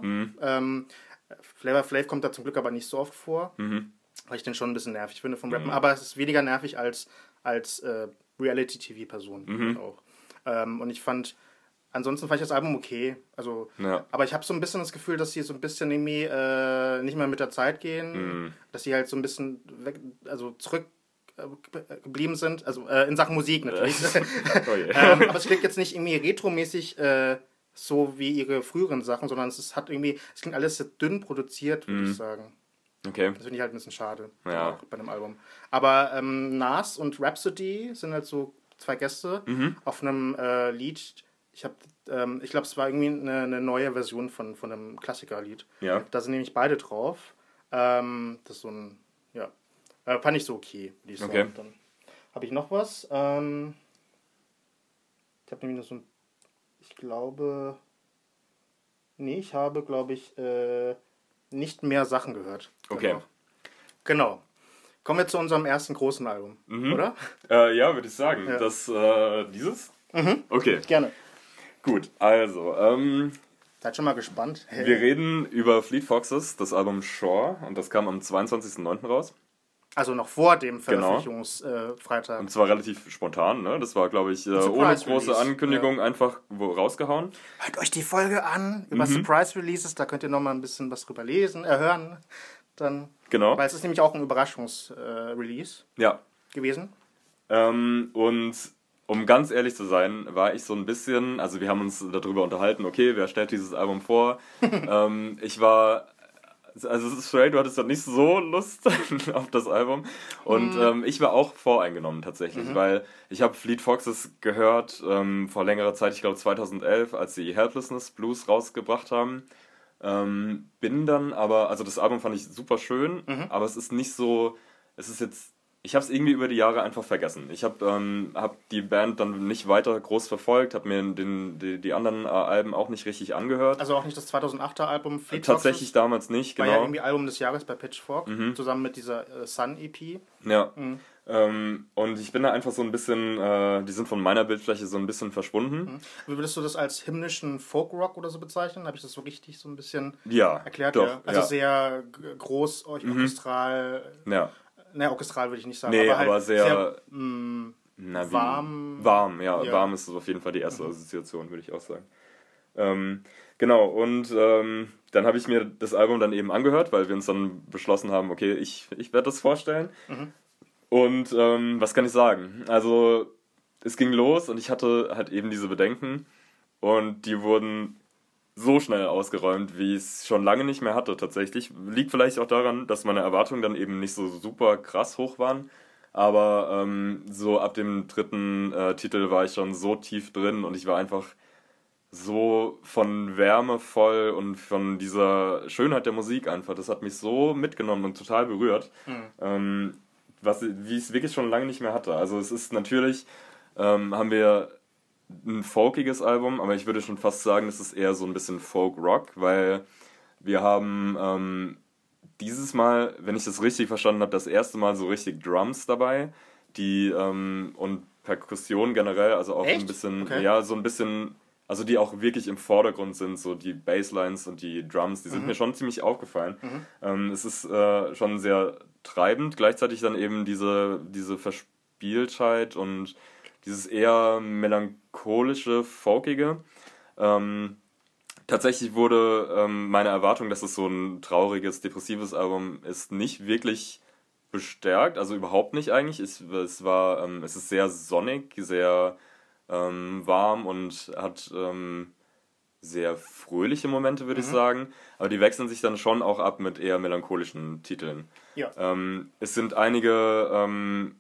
Flavor Flav kommt da zum Glück aber nicht so oft vor, weil ich den schon ein bisschen nervig finde vom Rappen. Aber es ist weniger nervig als Reality-TV-Person auch. Und ansonsten fand ich das Album okay. Also, Ja. aber ich habe so ein bisschen das Gefühl, dass sie so ein bisschen irgendwie nicht mehr mit der Zeit gehen, dass sie halt so ein bisschen zurück geblieben sind, also in Sachen Musik natürlich. Oh je. Aber es klingt jetzt nicht irgendwie retromäßig so wie ihre früheren Sachen, sondern es klingt alles sehr dünn produziert, würde ich sagen. Okay. Das finde ich halt ein bisschen schade Ja. auch bei einem Album. Aber Nas und Rhapsody sind halt so 2 Gäste auf einem Lied. Ich glaube, es war irgendwie eine neue Version von einem Klassikerlied. Ja. Da sind nämlich beide drauf. Das ist so ein, ja, fand ich so okay, würde ich sagen. Okay. Dann habe ich noch was. Ich habe nämlich noch so ein, ich habe, glaube ich, nicht mehr Sachen gehört. Okay. Danach. Genau. Kommen wir zu unserem ersten großen Album, oder? Ja, würde ich sagen. Ja. Das, dieses? Okay, Gerne. gut. Also, Seid schon mal gespannt. wir reden über Fleet Foxes, das Album Shore. Und das kam am 22.09. raus. Also noch vor dem Veröffentlichungsfreitag. Und zwar relativ spontan, ne? Das war, glaube ich, ohne Surprise große Release. Ankündigung einfach rausgehauen. Hört euch die Folge an über Surprise Releases, da könnt ihr noch mal ein bisschen was drüber hören. Dann, Genau. weil es ist nämlich auch ein Überraschungsrelease Ja. gewesen. Und um ganz ehrlich zu sein, war ich so ein bisschen, also wir haben uns darüber unterhalten, okay, wer stellt dieses Album vor? Ich war, also straight, du hattest dann nicht so Lust auf das Album. Und ich war auch voreingenommen tatsächlich, weil ich habe Fleet Foxes gehört vor längerer Zeit, ich glaube 2011, als sie Helplessness Blues rausgebracht haben. Bin dann aber, also das Album fand ich super schön, aber es ist nicht so, es ist jetzt, ich habe es irgendwie über die Jahre einfach vergessen. Ich habe die Band dann nicht weiter groß verfolgt, habe mir die anderen Alben auch nicht richtig angehört. Also auch nicht das 2008er Album Fleet Tatsächlich Foxes. damals nicht, War ja genau. irgendwie Album des Jahres bei Pitchfork, zusammen mit dieser Sun EP. Ja. Und ich bin da einfach so ein bisschen, die sind von meiner Bildfläche so ein bisschen verschwunden. Wie würdest du das als hymnischen Folk-Rock oder so bezeichnen? Habe ich das so richtig so ein bisschen Ja, erklärt? doch, Ja. Also ja. sehr groß, orchestral. Ja. Ne, orchestral würde ich nicht sagen. Nee, aber, halt aber sehr warm. Warm, ja. Ja. Warm ist auf jeden Fall die erste Assoziation, würde ich auch sagen. Genau, und dann habe ich mir das Album dann eben angehört, weil wir uns dann beschlossen haben, okay, ich werde das vorstellen. Und was kann ich sagen? Also, es ging los und ich hatte halt eben diese Bedenken und die wurden so schnell ausgeräumt, wie ich es schon lange nicht mehr hatte tatsächlich. Liegt vielleicht auch daran, dass meine Erwartungen dann eben nicht so super krass hoch waren. Aber so ab dem dritten Titel war ich schon so tief drin und ich war einfach so von Wärme voll und von dieser Schönheit der Musik einfach. Das hat mich so mitgenommen und total berührt, wie ich es wirklich schon lange nicht mehr hatte. Also es ist natürlich, haben wir ein folkiges Album, aber ich würde schon fast sagen, es ist eher so ein bisschen Folk-Rock, weil wir haben dieses Mal, wenn ich das richtig verstanden habe, das erste Mal so richtig Drums dabei, die und Perkussion generell, also auch Echt? ein bisschen, Okay. ja, so ein bisschen, also die auch wirklich im Vordergrund sind, so die Basslines und die Drums, die sind mir schon ziemlich aufgefallen. Es ist schon sehr treibend, gleichzeitig dann eben diese Verspieltheit und dieses eher melancholische, folkige. Tatsächlich wurde meine Erwartung, dass es so ein trauriges, depressives Album ist, nicht wirklich bestärkt, also überhaupt nicht eigentlich. Es ist sehr sonnig, sehr warm und hat sehr fröhliche Momente, würde ich sagen. Aber die wechseln sich dann schon auch ab mit eher melancholischen Titeln. Ja. Es sind einige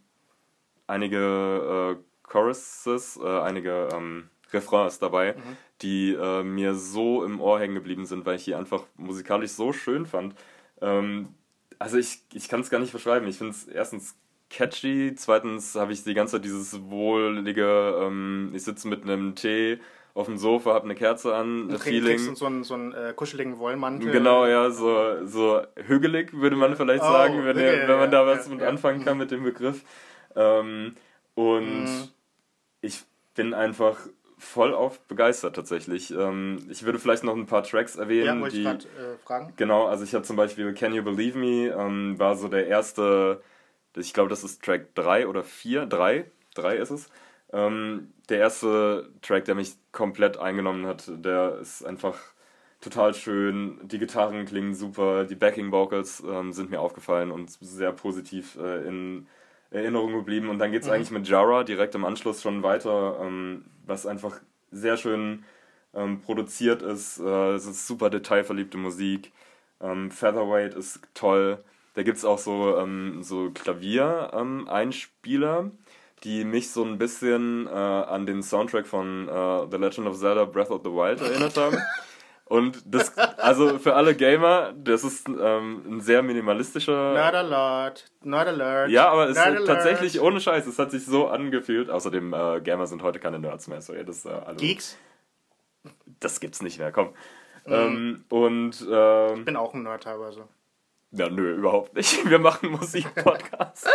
Choruses, einige Refrains dabei, die mir so im Ohr hängen geblieben sind, weil ich die einfach musikalisch so schön fand. Also ich kann es gar nicht beschreiben. Ich finde es erstens catchy, zweitens habe ich die ganze Zeit dieses wohlige, ich sitze mit einem Tee auf dem Sofa, habe eine Kerze an, Feeling. Und so einen kuscheligen Wollmantel. Genau, ja, so hügelig würde man vielleicht sagen, wenn man da was mit anfangen kann mit dem Begriff. Ich bin einfach voll auf begeistert tatsächlich. Ich würde vielleicht noch ein paar Tracks erwähnen. Ja, wollte ich gerade fragen. Genau, also ich habe zum Beispiel Can You Believe Me, war so der erste, ich glaube das ist Track 3 oder 4, 3 ist es. Der erste Track, der mich komplett eingenommen hat, der ist einfach total schön, die Gitarren klingen super, die Backing Vocals sind mir aufgefallen und sehr positiv in Erinnerung geblieben. Und dann geht es eigentlich mit Jara direkt im Anschluss schon weiter, was einfach sehr schön produziert ist. Es ist super detailverliebte Musik. Featherweight ist toll. Da gibt es auch so Klavier-Einspieler, die mich so ein bisschen an den Soundtrack von The Legend of Zelda Breath of the Wild erinnert haben. Und das, also für alle Gamer, das ist ein sehr minimalistischer... Not alert. Ja, aber es ist tatsächlich ohne Scheiß, es hat sich so angefühlt. Außerdem, Gamer sind heute keine Nerds mehr. So, das, Geeks? Das gibt's nicht mehr, komm. Ich bin auch ein Nerd teilweise. Ja, nö, überhaupt nicht. Wir machen Musik-Podcast.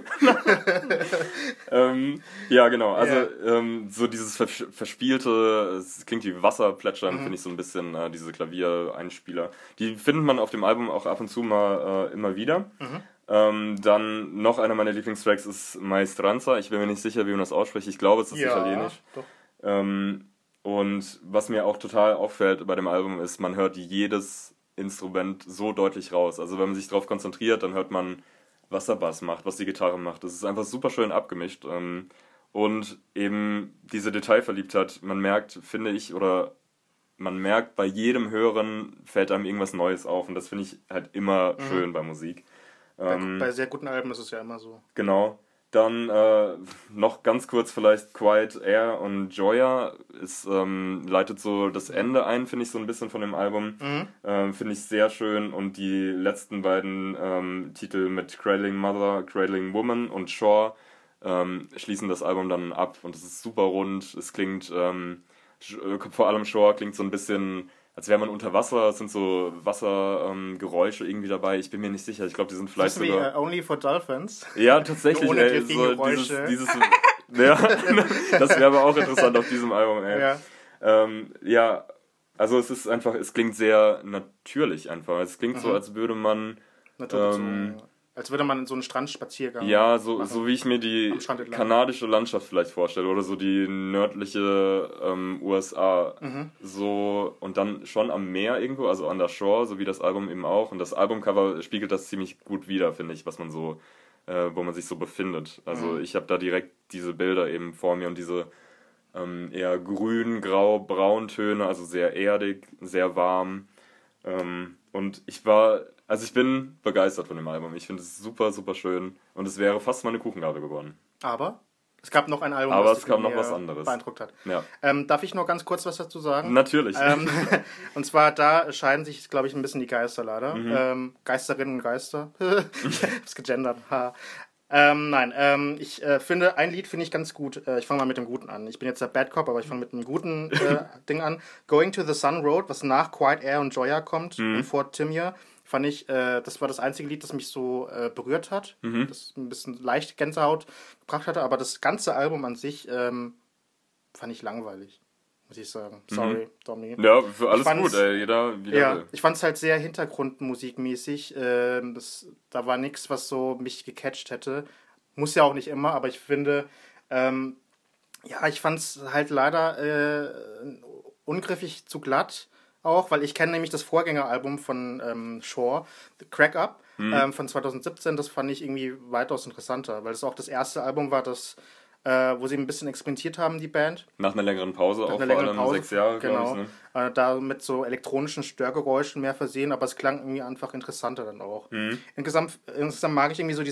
Ja, genau. Also so dieses Verspielte, es klingt wie Wasser plätschern, finde ich so ein bisschen, diese Klaviereinspieler. Die findet man auf dem Album auch ab und zu mal immer wieder. Dann noch einer meiner Lieblingstracks ist Maestranza. Ich bin mir nicht sicher, wie man das ausspricht. Ich glaube, es ist italienisch. Doch. Und was mir auch total auffällt bei dem Album ist, man hört jedes Instrument so deutlich raus. Also wenn man sich darauf konzentriert, dann hört man, was der Bass macht, was die Gitarre macht. Das ist einfach super schön abgemischt. Und eben diese Detailverliebtheit, man merkt, finde ich, oder man merkt, bei jedem Hören fällt einem irgendwas Neues auf. Und das finde ich halt immer schön bei Musik. Bei sehr guten Alben ist es ja immer so. Genau. Dann noch ganz kurz vielleicht Quiet Air und Joya leitet so das Ende ein, finde ich, so ein bisschen von dem Album. Finde ich sehr schön. Und die letzten beiden Titel mit Cradling Mother, Cradling Woman und Shore schließen das Album dann ab. Und es ist super rund. Es klingt, vor allem Shore klingt so ein bisschen... als wäre man unter Wasser, es sind so Wassergeräusche irgendwie dabei. Ich bin mir nicht sicher. Ich glaube, die sind vielleicht das ist sogar... wie Only for Dolphins. Ja, tatsächlich. Ohne So Geräusche. Ja, das wäre aber auch interessant auf diesem Album. Ey. Ja. Also es ist einfach, es klingt sehr natürlich einfach. Es klingt so, als würde man... als würde man in so einen Strandspaziergang so wie ich mir die kanadische Landschaft vielleicht vorstelle oder so die nördliche USA. So, und dann schon am Meer irgendwo, also an der Shore, so wie das Album eben auch. Und das Albumcover spiegelt das ziemlich gut wider, finde ich, was man so, wo man sich so befindet. Also ich habe da direkt diese Bilder eben vor mir und diese eher grün, grau, brauntöne, also sehr erdig, sehr warm. Und ich bin begeistert von dem Album. Ich finde es super, super schön und es wäre fast meine Kuchengabel geworden. Aber es gab noch ein Album, Aber das es kam noch mir was anderes. beeindruckt hat. Ja. Darf ich noch ganz kurz was dazu sagen? Natürlich. Und zwar, da scheiden sich, glaube ich, ein bisschen die Geister leider. Geisterinnen und Geister. Ich hab's gegendert. Ich finde, ein Lied finde ich ganz gut. Ich fange mal mit dem Guten an. Ich bin jetzt der Bad Cop, aber ich fange mit einem guten Ding an. Going to the Sun Road, was nach Quiet Air und Joya kommt und vor Timya, fand ich, das war das einzige Lied, das mich so berührt hat. Das ein bisschen leicht Gänsehaut gebracht hatte, aber das ganze Album an sich fand ich langweilig, muss ich sagen. Sorry, Domi. Ja, für alles gut, jeder wieder ja, will. ich fand es halt sehr hintergrundmusikmäßig. Da war nichts, was so mich gecatcht hätte. Muss ja auch nicht immer, aber ich finde, ich fand es halt leider ungriffig zu glatt auch, weil ich kenne nämlich das Vorgängeralbum von Shaw, The Crack Up, von 2017. Das fand ich irgendwie weitaus interessanter, weil es auch das erste Album war, wo sie ein bisschen experimentiert haben, die Band. Nach einer längeren Pause, Nach auch einer vor längeren allem Pause, 6 Jahre, genau. glaube ich. Ne? Da mit so elektronischen Störgeräuschen mehr versehen, aber es klang irgendwie einfach interessanter dann auch. Insgesamt mag ich irgendwie so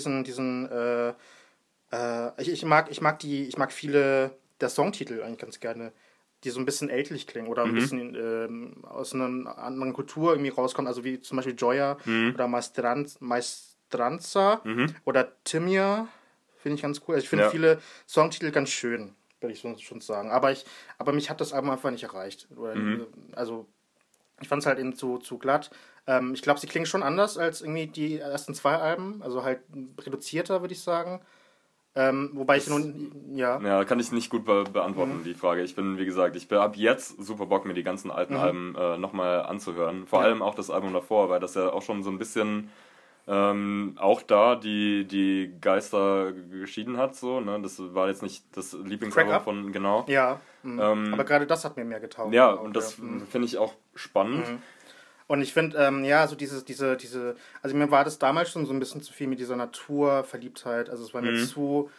ich mag viele der Songtitel eigentlich ganz gerne, die so ein bisschen ältlich klingen oder ein bisschen aus einer anderen Kultur irgendwie rauskommen, also wie zum Beispiel Joya oder Maestranza oder Timya. Finde ich ganz cool. Also ich finde viele Songtitel ganz schön, würde ich schon sagen. Aber mich hat das Album einfach nicht erreicht. Also ich fand es halt eben zu glatt. Ich glaube, sie klingen schon anders als irgendwie die ersten 2 Alben. Also halt reduzierter, würde ich sagen. Wobei ich nun, Ja, kann ich nicht gut beantworten, die Frage. Ich bin, wie gesagt, ich habe jetzt super Bock, mir die ganzen alten Alben nochmal anzuhören. Vor allem auch das Album davor, weil das ja auch schon so ein bisschen auch da die Geister geschieden hat, so, ne? Das war jetzt nicht das Lieblingsalbum von, genau. Ja, aber gerade das hat mir mehr getaugt. Ja, und das finde ich auch spannend. Und ich finde, so also mir war das damals schon so ein bisschen zu viel mit dieser Naturverliebtheit, also es war mir zu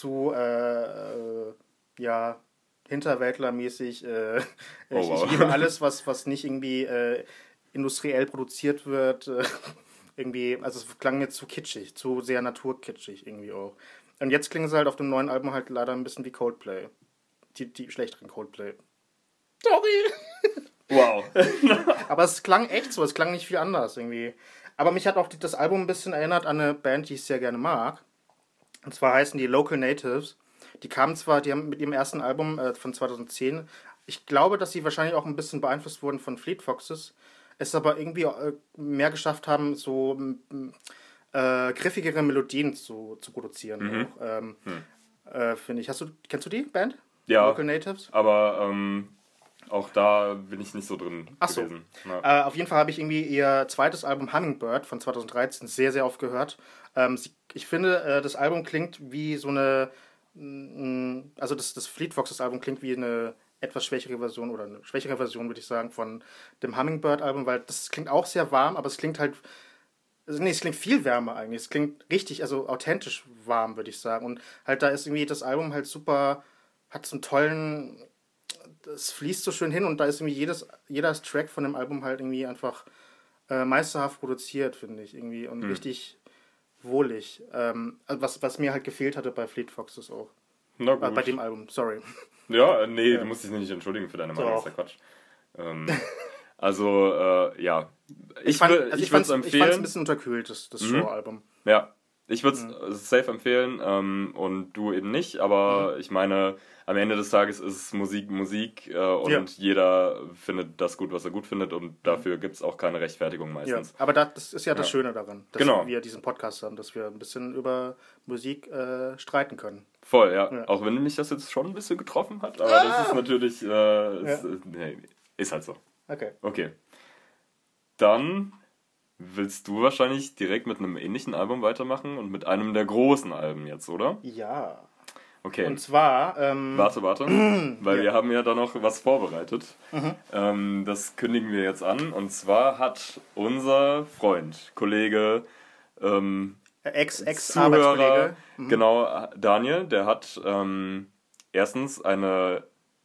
hinterwäldlermäßig. Ich liebe alles, was nicht irgendwie industriell produziert wird, irgendwie, also es klang mir zu kitschig, zu sehr naturkitschig irgendwie auch. Und jetzt klingen sie halt auf dem neuen Album halt leider ein bisschen wie Coldplay. Die schlechteren Coldplay. Sorry! Wow. Aber es klang echt so, es klang nicht viel anders irgendwie. Aber mich hat auch das Album ein bisschen erinnert an eine Band, die ich sehr gerne mag. Und zwar heißen die Local Natives. Die haben mit ihrem ersten Album von 2010, ich glaube, dass sie wahrscheinlich auch ein bisschen beeinflusst wurden von Fleet Foxes, es aber irgendwie mehr geschafft haben, so griffigere Melodien zu produzieren. Finde ich. Kennst du die Band? Ja, Local Natives? aber auch da bin ich nicht so drin gewesen. Ja. Auf jeden Fall habe ich irgendwie ihr zweites Album Hummingbird von 2013 sehr, sehr oft gehört. Ich finde, das Album klingt wie so eine, also das Fleet Foxes Album klingt wie eine etwas schwächere Version oder eine schwächere Version, würde ich sagen, von dem Hummingbird-Album, weil das klingt auch sehr warm, aber es klingt halt, es klingt viel wärmer eigentlich. Es klingt richtig, also authentisch warm, würde ich sagen. Und halt da ist irgendwie das Album halt super, hat so einen tollen, es fließt so schön hin und da ist irgendwie jeder Track von dem Album halt irgendwie einfach meisterhaft produziert, finde ich, irgendwie und richtig wohlig. Was mir halt gefehlt hatte bei Fleet Foxes auch. Na gut. Bei dem Album, sorry. Ja, du musst dich nicht entschuldigen für deine Meinung, das ist ja Quatsch. Ich würde es empfehlen. Ich fand es ein bisschen unterkühlt, das Show-Album. Ja, ich würde es safe empfehlen und du eben nicht, aber ich meine, am Ende des Tages ist es Musik und jeder findet das gut, was er gut findet und dafür gibt es auch keine Rechtfertigung meistens. Ja, aber das ist ja das Schöne daran, dass genau. wir diesen Podcast haben, dass wir ein bisschen über Musik streiten können. Voll, ja. Auch wenn mich das jetzt schon ein bisschen getroffen hat, aber das ist natürlich, ist halt so. Okay. Dann willst du wahrscheinlich direkt mit einem ähnlichen Album weitermachen und mit einem der großen Alben jetzt, oder? Ja. Okay. Und zwar... Warte, weil wir haben ja da noch was vorbereitet. Das kündigen wir jetzt an. Und zwar hat unser Freund, Kollege, Ex-Arbeitskollege. Genau, Daniel, der hat erstens eine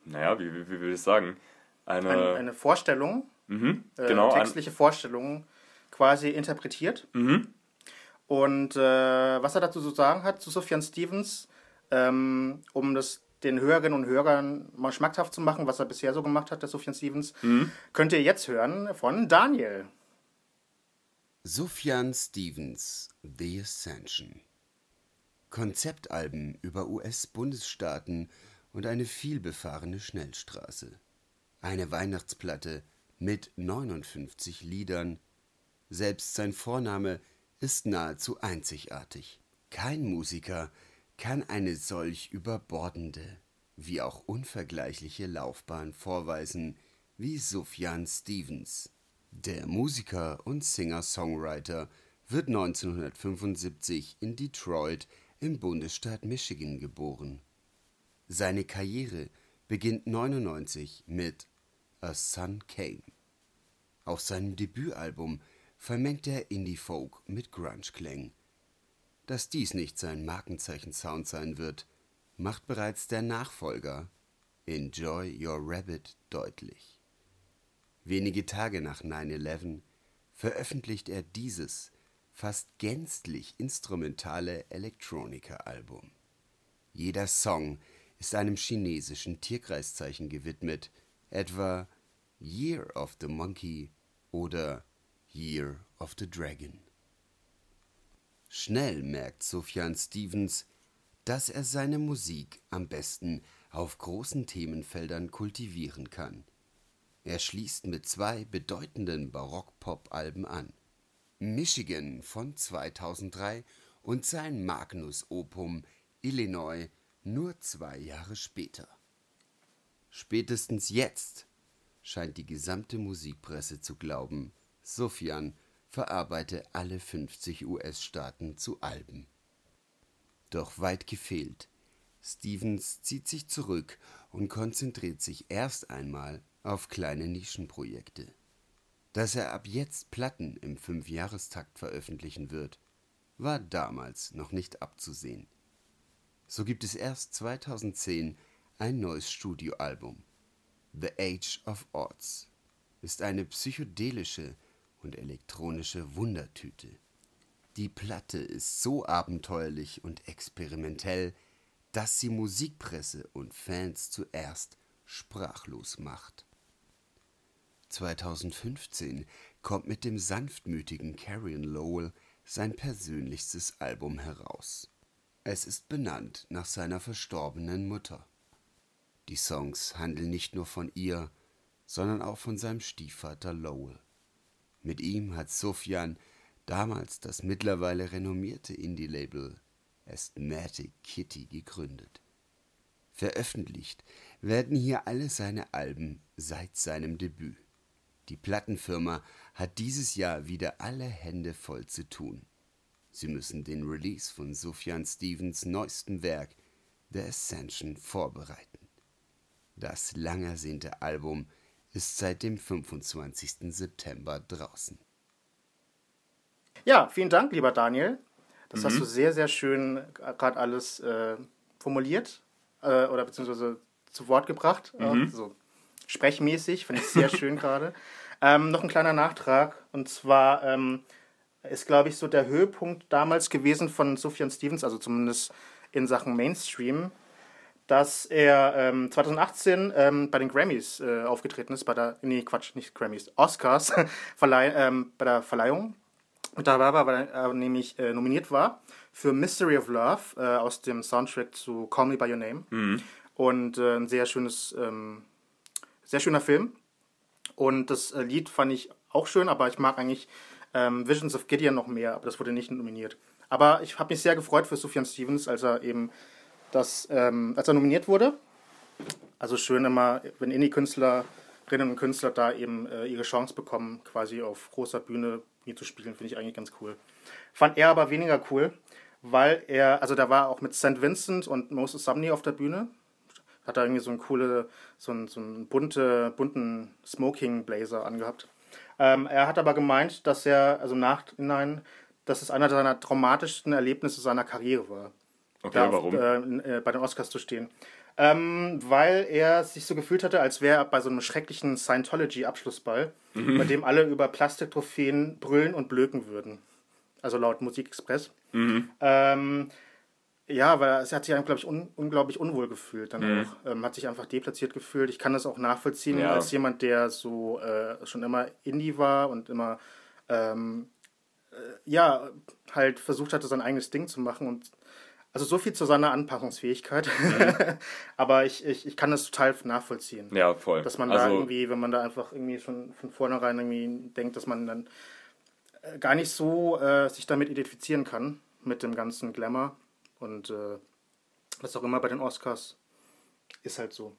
naja, wie würde ich sagen? Eine Vorstellung, Genau. textliche Vorstellung quasi interpretiert. Und was er dazu zu sagen hat, zu Sufjan Stevens, um das den Hörerinnen und Hörern mal schmackhaft zu machen, was er bisher so gemacht hat, der Sufjan Stevens, könnt ihr jetzt hören von Daniel. Sufjan Stevens, The Ascension. Konzeptalben über US-Bundesstaaten und eine vielbefahrene Schnellstraße. Eine Weihnachtsplatte mit 59 Liedern. Selbst sein Vorname ist nahezu einzigartig. Kein Musiker kann eine solch überbordende, wie auch unvergleichliche Laufbahn vorweisen wie Sufjan Stevens. Der Musiker und Singer-Songwriter wird 1975 in Detroit im Bundesstaat Michigan geboren. Seine Karriere beginnt 1999 mit A Sun Came. Auf seinem Debütalbum vermengt er Indie-Folk mit Grunge-Klängen. Dass dies nicht sein Markenzeichen-Sound sein wird, macht bereits der Nachfolger Enjoy Your Rabbit deutlich. Wenige Tage nach 9/11 veröffentlicht er dieses fast gänzlich instrumentale Electronica-Album. Jeder Song ist einem chinesischen Tierkreiszeichen gewidmet, etwa Year of the Monkey oder Year of the Dragon. Schnell merkt Sufjan Stevens, dass er seine Musik am besten auf großen Themenfeldern kultivieren kann. Er schließt mit 2 bedeutenden Barock-Pop-Alben an. Michigan von 2003 und sein Magnus-Opum Illinois nur 2 Jahre später. Spätestens jetzt scheint die gesamte Musikpresse zu glauben, Sufjan verarbeite alle 50 US-Staaten zu Alben. Doch weit gefehlt. Stevens zieht sich zurück und konzentriert sich erst einmal auf kleine Nischenprojekte. Dass er ab jetzt Platten im 5-Jahrestakt veröffentlichen wird, war damals noch nicht abzusehen. So gibt es erst 2010 ein neues Studioalbum. The Age of Odds ist eine psychedelische und elektronische Wundertüte. Die Platte ist so abenteuerlich und experimentell, dass sie Musikpresse und Fans zuerst sprachlos macht. 2015 kommt mit dem sanftmütigen Carrion Lowell sein persönlichstes Album heraus. Es ist benannt nach seiner verstorbenen Mutter. Die Songs handeln nicht nur von ihr, sondern auch von seinem Stiefvater Lowell. Mit ihm hat Sufjan damals das mittlerweile renommierte Indie-Label Asthmatic Kitty gegründet. Veröffentlicht werden hier alle seine Alben seit seinem Debüt. Die Plattenfirma hat dieses Jahr wieder alle Hände voll zu tun. Sie müssen den Release von Sufjan Stevens neuestem Werk, The Ascension, vorbereiten. Das lang ersehnte Album ist seit dem 25. September draußen. Ja, vielen Dank, lieber Daniel. Das hast du sehr, sehr schön gerade alles formuliert oder beziehungsweise zu Wort gebracht. So sprechmäßig, finde ich sehr schön gerade. Noch ein kleiner Nachtrag, und zwar ist, glaube ich, so der Höhepunkt damals gewesen von Sufjan Stevens, also zumindest in Sachen Mainstream, dass er 2018 bei den Grammys aufgetreten ist, nicht Grammys, Oscars, bei der Verleihung. Und da war er nämlich nominiert war für Mystery of Love aus dem Soundtrack zu Call Me By Your Name. Und ein sehr schöner Film. Und das Lied fand ich auch schön, aber ich mag eigentlich Visions of Gideon noch mehr, aber das wurde nicht nominiert. Aber ich habe mich sehr gefreut für Sufjan Stevens, als er nominiert wurde. Also schön immer, wenn Indie-Künstlerinnen und Künstler da eben ihre Chance bekommen, quasi auf großer Bühne zu spielen, finde ich eigentlich ganz cool. Fand er aber weniger cool, weil da war auch mit St. Vincent und Moses Sumney auf der Bühne. Hat er irgendwie so einen bunten Smoking-Blazer angehabt. Er hat aber gemeint, dass im Nachhinein, dass es einer seiner traumatischsten Erlebnisse seiner Karriere war. Okay, warum? Bei den Oscars zu stehen. Weil er sich so gefühlt hatte, als wäre er bei so einem schrecklichen Scientology-Abschlussball, bei dem alle über Plastiktrophäen brüllen und blöken würden. Also laut Musikexpress. Ja, weil er hat sich, glaube ich, unglaublich unwohl gefühlt dann auch. Hat sich einfach deplatziert gefühlt. Ich kann das auch nachvollziehen, als jemand, der so schon immer Indie war und immer halt versucht hatte, sein eigenes Ding zu machen. Und also so viel zu seiner Anpassungsfähigkeit. Aber ich kann das total nachvollziehen. Ja, voll. Dass man da irgendwie, wenn man da einfach irgendwie schon von vornherein irgendwie denkt, dass man dann gar nicht so sich damit identifizieren kann, mit dem ganzen Glamour. Und was auch immer bei den Oscars ist halt so.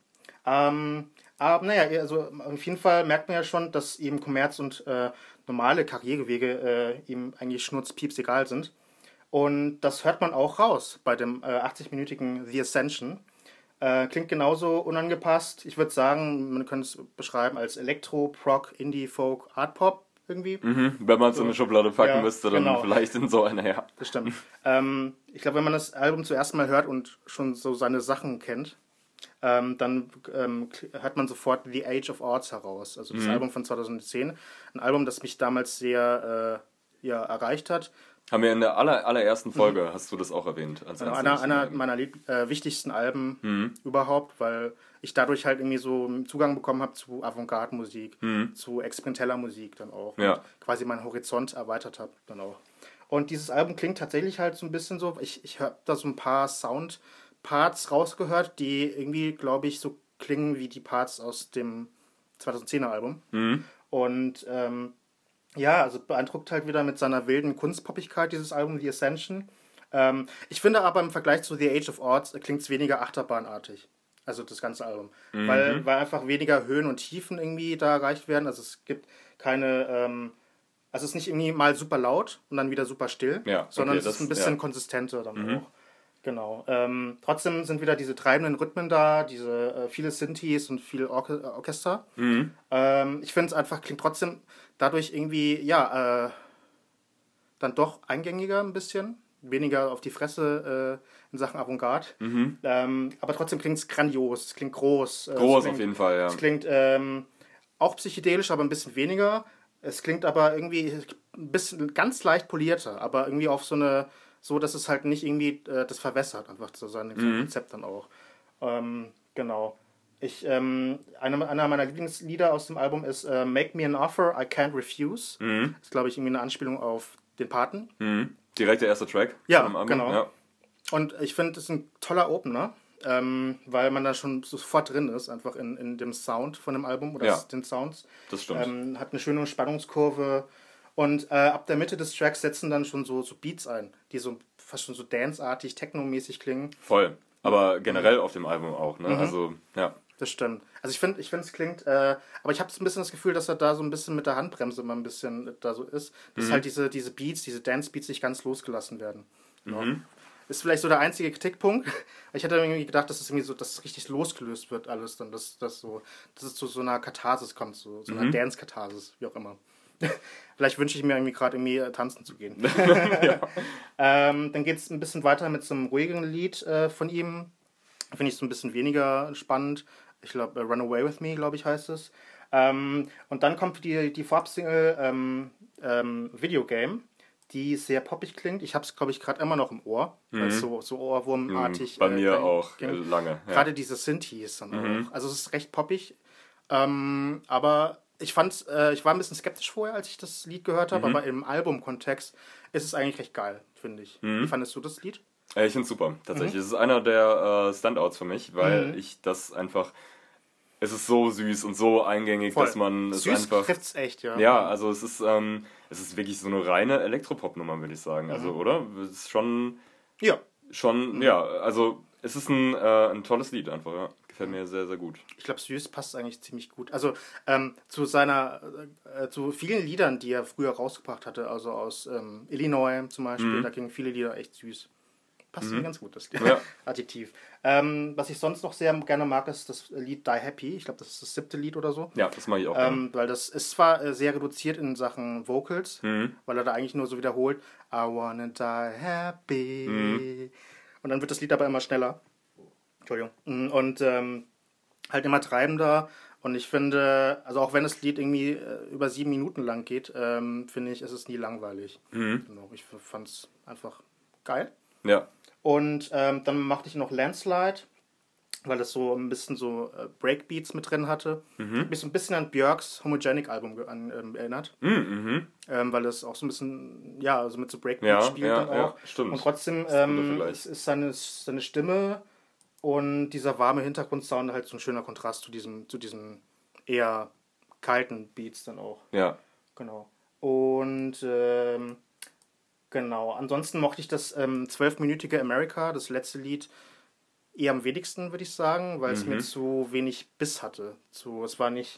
Aber naja, also auf jeden Fall merkt man ja schon, dass eben Kommerz und normale Karrierewege ihm eigentlich schnurzpieps egal sind. Und das hört man auch raus bei dem 80-minütigen The Ascension. Klingt genauso unangepasst. Ich würde sagen, man könnte es beschreiben als Elektro, Prog, Indie, Folk, Art Pop irgendwie. Wenn man es in eine Schublade packen müsste, dann vielleicht in so eine, ja. Das stimmt. Ich glaube, wenn man das Album zuerst mal hört und schon so seine Sachen kennt, dann hört man sofort The Age of Odds heraus. Also das Album von 2010. Ein Album, das mich damals sehr erreicht hat. Haben wir in der allerersten Folge, hast du das auch erwähnt? Als einer meiner wichtigsten Alben überhaupt, weil ich dadurch halt irgendwie so einen Zugang bekommen habe zu Avantgarde-Musik, zu experimenteller Musik dann auch. Ja. Und quasi meinen Horizont erweitert habe dann auch. Und dieses Album klingt tatsächlich halt so ein bisschen so, ich habe da so ein paar Soundparts rausgehört, die irgendwie, glaube ich, so klingen wie die Parts aus dem 2010er Album. Und also beeindruckt halt wieder mit seiner wilden Kunstpoppigkeit dieses Album, The Ascension. Ich finde aber im Vergleich zu The Age of Odds klingt es weniger achterbahnartig. Also das ganze Album. Weil einfach weniger Höhen und Tiefen irgendwie da erreicht werden. Also es gibt keine... also es ist nicht irgendwie mal super laut und dann wieder super still, sondern es ist ein bisschen konsistenter dann auch. Genau. Trotzdem sind wieder diese treibenden Rhythmen da, diese viele Synthes und viel Orchester. Ich finde es einfach, klingt trotzdem dadurch irgendwie, dann doch eingängiger ein bisschen. Weniger auf die Fresse in Sachen Avantgarde. Aber trotzdem klingt es grandios, es klingt groß. Groß auf jeden Fall, ja. Es klingt auch psychedelisch, aber ein bisschen weniger. Es klingt aber irgendwie ein bisschen ganz leicht polierter, aber irgendwie auf so, dass es halt nicht irgendwie das verwässert, einfach so sein Konzept dann auch. Genau. Einer meiner Lieblingslieder aus dem Album ist Make Me an Offer, I Can't Refuse. Das ist, glaube ich, irgendwie eine Anspielung auf den Paten. Direkt der erste Track. Ja, genau. Ja. Und ich finde, es ist ein toller Opener, weil man da schon sofort drin ist, einfach in dem Sound von dem Album oder den Sounds. Das stimmt. Hat eine schöne Spannungskurve. Und ab der Mitte des Tracks setzen dann schon so Beats ein, die so fast schon so dance-artig, technomäßig klingen. Voll. Aber generell auf dem Album auch, ne? Also, ja. Das stimmt. Also ich finde, es klingt, aber ich habe ein bisschen das Gefühl, dass er da so ein bisschen mit der Handbremse immer ein bisschen da so ist. Dass halt diese Beats, diese Dance-Beats nicht ganz losgelassen werden. Ja. Ist vielleicht so der einzige Kritikpunkt. Ich hätte irgendwie gedacht, dass es irgendwie so, dass es richtig losgelöst wird alles dann, dass es zu so einer Katharsis kommt, so einer Dance-Katharsis, wie auch immer. Vielleicht wünsche ich mir gerade tanzen zu gehen. Dann geht es ein bisschen weiter mit so einem ruhigen Lied von ihm. Finde ich so ein bisschen weniger spannend. Ich glaube, Run Away With Me, glaube ich, heißt es. Und dann kommt die Vorabsingle Video Game, die sehr poppig klingt. Ich habe es, glaube ich, gerade immer noch im Ohr. Weil es so Ohrwurmartig bei mir auch lange. Ja. Gerade diese Synthes dann auch. Also es ist recht poppig. Aber ich war ein bisschen skeptisch vorher, als ich das Lied gehört habe, aber im Albumkontext ist es eigentlich recht geil, finde ich. Wie fandest du das Lied? Ich finde es super, tatsächlich. Es ist einer der Standouts für mich, weil ich das einfach... Es ist so süß und so eingängig, dass man es süß einfach... trifft's echt, ja. Ja, also es ist wirklich so eine reine Elektropop-Nummer, würde ich sagen. Also, oder? Es ist schon... Ja. Also es ist ein tolles Lied einfach, ja. Gefällt mir sehr, sehr gut. Ich glaube, süß passt eigentlich ziemlich gut. Also zu vielen Liedern, die er früher rausgebracht hatte, also aus Illinois zum Beispiel, da klingen viele Lieder echt süß. Passt mir ganz gut, das Adjektiv. Was ich sonst noch sehr gerne mag, ist das Lied Die Happy. Ich glaube, das ist das 7. Lied oder so. Ja, das mag ich auch gerne. Weil das ist zwar sehr reduziert in Sachen Vocals, weil er da eigentlich nur so wiederholt I wanna die happy. Und dann wird das Lied aber immer schneller. Entschuldigung. Und halt immer treibender. Und ich finde, also auch wenn das Lied irgendwie über 7 Minuten lang geht, finde ich, ist es nie langweilig. Genau, ich fand es einfach geil. Ja. Und dann machte ich noch Landslide, weil das so ein bisschen so Breakbeats mit drin hatte. Mich so ein bisschen an Björks Homogenic-Album erinnert. Weil das auch so ein bisschen, ja, also mit so Breakbeats spielt dann auch. Ja, stimmt. Und trotzdem es ist seine Stimme und dieser warme Hintergrundsound halt so ein schöner Kontrast zu diesen eher kalten Beats dann auch. Ja. Genau. Und genau, ansonsten mochte ich das 12-minütige America, das letzte Lied, eher am wenigsten, würde ich sagen, weil es mir zu wenig Biss hatte. Es war nicht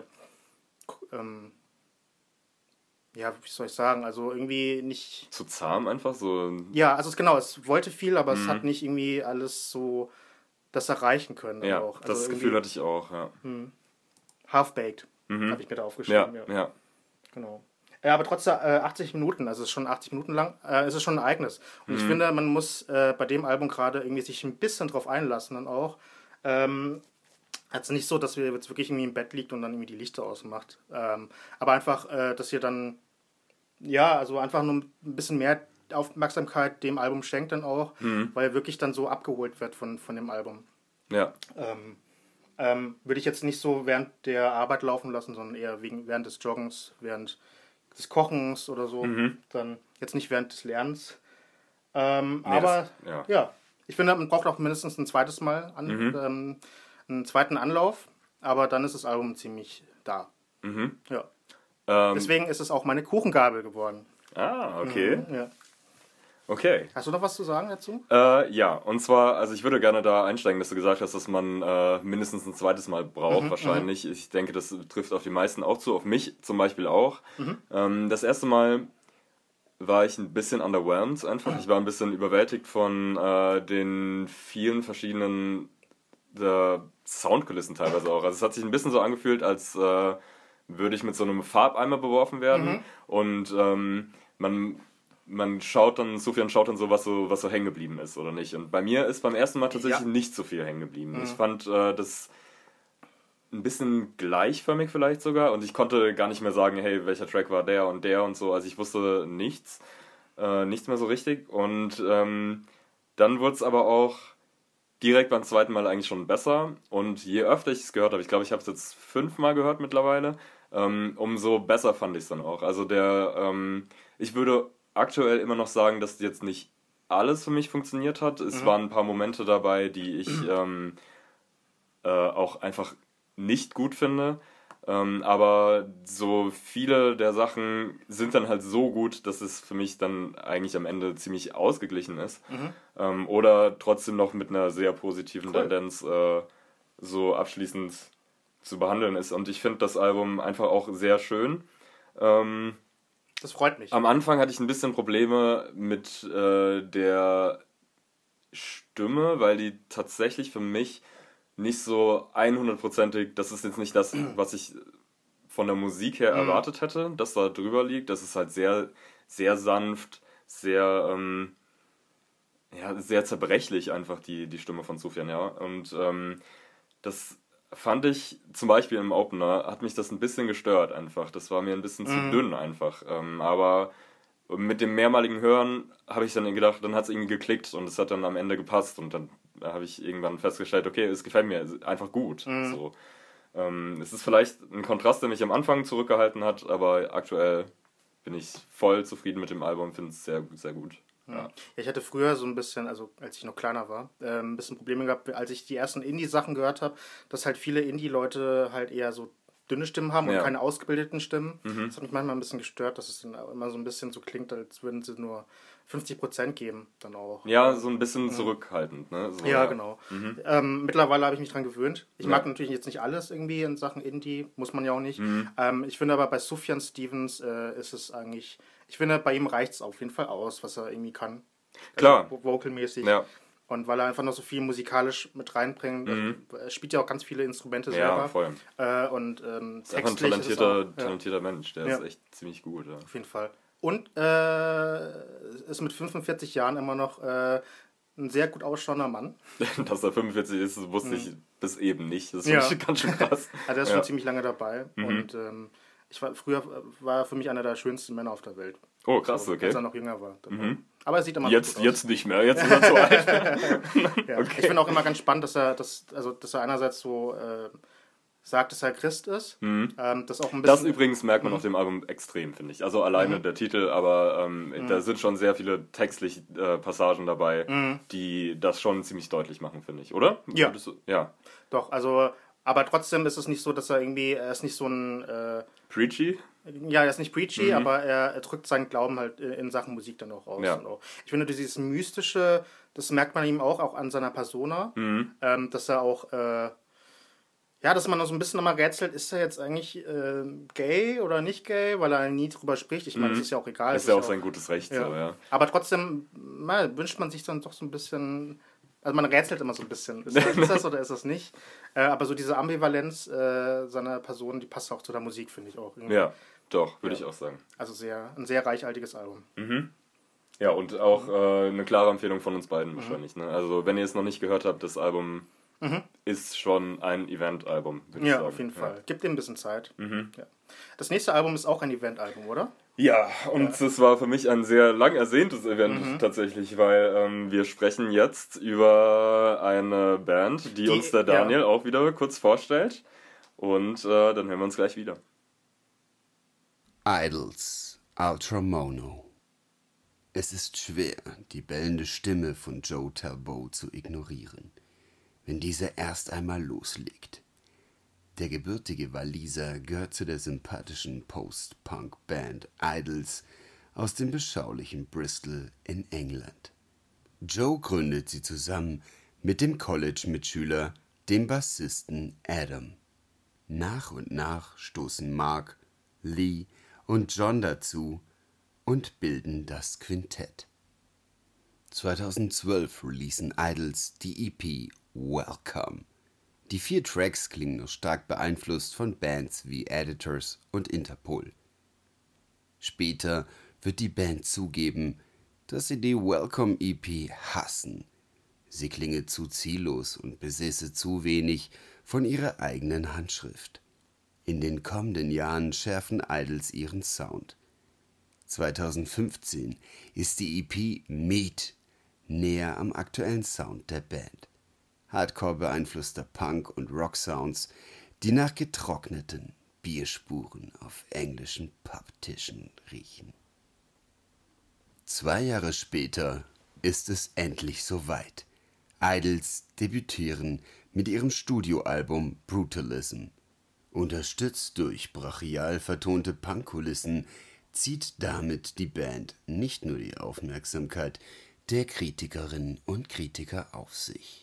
ja, wie soll ich sagen, also irgendwie nicht... Zu zahm einfach so. Ja, also es wollte viel, aber es hat nicht irgendwie alles so das erreichen können. Ja, auch. Also das Gefühl hatte ich auch, ja. Half-baked, habe ich mir da aufgeschrieben. Ja. Genau. Ja, aber trotzdem 80 Minuten, also es ist schon 80 Minuten lang, es ist schon ein Ereignis. Und ich finde, man muss bei dem Album gerade irgendwie sich ein bisschen drauf einlassen dann auch. Also nicht so, dass ihr jetzt wirklich irgendwie im Bett liegt und dann irgendwie die Lichter ausmacht. Aber einfach, dass ihr dann, ja, also einfach nur ein bisschen mehr Aufmerksamkeit dem Album schenkt dann auch, weil er wirklich dann so abgeholt wird von dem Album. Ja. Würde ich jetzt nicht so während der Arbeit laufen lassen, sondern eher während des Joggens, während des Kochens oder so. Dann jetzt nicht während des Lernens. Aber ja, ich finde, man braucht auch mindestens ein zweites Mal einen zweiten Anlauf, aber dann ist das Album ziemlich da. Ja. Deswegen ist es auch meine Kuchengabel geworden. Ah, okay. Ja. Okay. Hast du noch was zu sagen dazu? Ja, und zwar, also ich würde gerne da einsteigen, dass du gesagt hast, dass man mindestens ein zweites Mal braucht, wahrscheinlich. Ich denke, das trifft auf die meisten auch zu, auf mich zum Beispiel auch. Das erste Mal war ich ein bisschen underwhelmed einfach. Ich war ein bisschen überwältigt von den vielen verschiedenen Soundkulissen teilweise auch. Also es hat sich ein bisschen so angefühlt, als würde ich mit so einem Farbeimer beworfen werden und Sufjan schaut dann so, was so hängen geblieben ist oder nicht. Und bei mir ist beim ersten Mal tatsächlich nicht so viel hängen geblieben. Ich fand das ein bisschen gleichförmig vielleicht sogar und ich konnte gar nicht mehr sagen, hey, welcher Track war der und so. Also ich wusste nichts mehr so richtig. Und dann wurde es aber auch direkt beim zweiten Mal eigentlich schon besser. Und je öfter ich es gehört habe, ich glaube, ich habe es jetzt 5 Mal gehört mittlerweile, umso besser fand ich es dann auch. Also ich würde aktuell immer noch sagen, dass jetzt nicht alles für mich funktioniert hat. Es waren ein paar Momente dabei, die ich auch einfach nicht gut finde. Aber so viele der Sachen sind dann halt so gut, dass es für mich dann eigentlich am Ende ziemlich ausgeglichen ist. Oder trotzdem noch mit einer sehr positiven Tendenz so abschließend zu behandeln ist. Und ich finde das Album einfach auch sehr schön. Das freut mich. Am Anfang hatte ich ein bisschen Probleme mit der Stimme, weil die tatsächlich für mich nicht so 100%ig, das ist jetzt nicht das, was ich von der Musik her erwartet hätte, dass da drüber liegt. Das ist halt sehr, sehr sanft, sehr, sehr zerbrechlich einfach die Stimme von Sufjan, ja. Und das fand ich zum Beispiel im Opener, hat mich das ein bisschen gestört einfach. Das war mir ein bisschen zu dünn einfach. Aber mit dem mehrmaligen Hören habe ich dann gedacht, dann hat es irgendwie geklickt und es hat dann am Ende gepasst und dann habe ich irgendwann festgestellt, okay, es gefällt mir einfach gut. So. Es ist vielleicht ein Kontrast, der mich am Anfang zurückgehalten hat, aber aktuell bin ich voll zufrieden mit dem Album, finde es sehr, sehr gut. Ja. Ich hatte früher so ein bisschen, also als ich noch kleiner war, ein bisschen Probleme gehabt, als ich die ersten Indie-Sachen gehört habe, dass halt viele Indie-Leute halt eher so dünne Stimmen haben und keine ausgebildeten Stimmen. Das hat mich manchmal ein bisschen gestört, dass es dann immer so ein bisschen so klingt, als würden sie nur 50% geben, dann auch. Ja, so ein bisschen zurückhaltend, ne? So, ja, genau. Mittlerweile habe ich mich dran gewöhnt. Ich mag natürlich jetzt nicht alles irgendwie in Sachen Indie, muss man ja auch nicht. Ich finde aber bei Sufjan Stevens ist es eigentlich, ich finde bei ihm reicht es auf jeden Fall aus, was er irgendwie kann. Klar. Also, vocalmäßig. Ja. Und weil er einfach noch so viel musikalisch mit reinbringt. Er spielt ja auch ganz viele Instrumente selber. Ja, voll. Und ist einfach ein talentierter Mensch, der ist echt ziemlich gut. Ja. Auf jeden Fall. Und ist mit 45 Jahren immer noch ein sehr gut ausschauender Mann. Dass er 45 ist, wusste ich bis eben nicht. Das ist ganz schön krass. Also er ist schon ziemlich lange dabei. Und früher war er für mich einer der schönsten Männer auf der Welt. Oh, krass, okay. Als er noch jünger war. Aber er sieht immer jetzt, gut aus. Jetzt nicht mehr, jetzt ist er zu alt. Okay. Ich finde auch immer ganz spannend, dass er einerseits so sagt, dass er Christ ist. Das auch ein bisschen. Das übrigens merkt man auf dem Album extrem, finde ich. Also alleine der Titel, aber da sind schon sehr viele textliche Passagen dabei, die das schon ziemlich deutlich machen, finde ich, oder? Ja. Ja. Doch, also, aber trotzdem ist es nicht so, dass er ist nicht so ein... Preachy? Ja, er ist nicht preachy, aber er drückt seinen Glauben halt in Sachen Musik dann auch aus. Ja. Und auch. Ich finde, dieses Mystische, das merkt man ihm auch an seiner Persona, dass er auch... dass man noch so ein bisschen nochmal rätselt, ist er jetzt eigentlich gay oder nicht gay, weil er nie drüber spricht. Ich meine, das ist ja auch egal. Ist ja auch sein gutes Recht, so, ja. Aber trotzdem wünscht man sich dann doch so ein bisschen, also man rätselt immer so ein bisschen, ist das oder ist das nicht? Aber so diese Ambivalenz seiner Person, die passt auch zu der Musik, finde ich auch. Irgendwie. Ja, doch, würde ich auch sagen. Also ein sehr reichhaltiges Album. Ja, und auch eine klare Empfehlung von uns beiden wahrscheinlich. Ne? Also wenn ihr es noch nicht gehört habt, das Album... ist schon ein Event-Album, würde ich sagen. Ja, auf jeden Fall. Gibt ihm ein bisschen Zeit. Ja. Das nächste Album ist auch ein Event-Album, oder? Ja, und es war für mich ein sehr lang ersehntes Event tatsächlich, weil wir sprechen jetzt über eine Band, die uns der Daniel auch wieder kurz vorstellt. Und dann hören wir uns gleich wieder. Idols, Ultramono. Es ist schwer, die bellende Stimme von Joe Talbot zu ignorieren, wenn dieser erst einmal loslegt. Der gebürtige Waliser gehört zu der sympathischen Post-Punk-Band Idols aus dem beschaulichen Bristol in England. Joe gründet sie zusammen mit dem College-Mitschüler, dem Bassisten Adam. Nach und nach stoßen Mark, Lee und John dazu und bilden das Quintett. 2012 releasen Idols die EP Welcome. Die 4 Tracks klingen noch stark beeinflusst von Bands wie Editors und Interpol. Später wird die Band zugeben, dass sie die Welcome EP hassen. Sie klinge zu ziellos und besäße zu wenig von ihrer eigenen Handschrift. In den kommenden Jahren schärfen Idols ihren Sound. 2015 ist die EP Meat näher am aktuellen Sound der Band. Hardcore beeinflusster Punk- und Rock-Sounds, die nach getrockneten Bierspuren auf englischen Papptischen riechen. 2 Jahre später ist es endlich soweit. Idols debütieren mit ihrem Studioalbum Brutalism. Unterstützt durch brachial vertonte Punkkulissen zieht damit die Band nicht nur die Aufmerksamkeit der Kritikerinnen und Kritiker auf sich.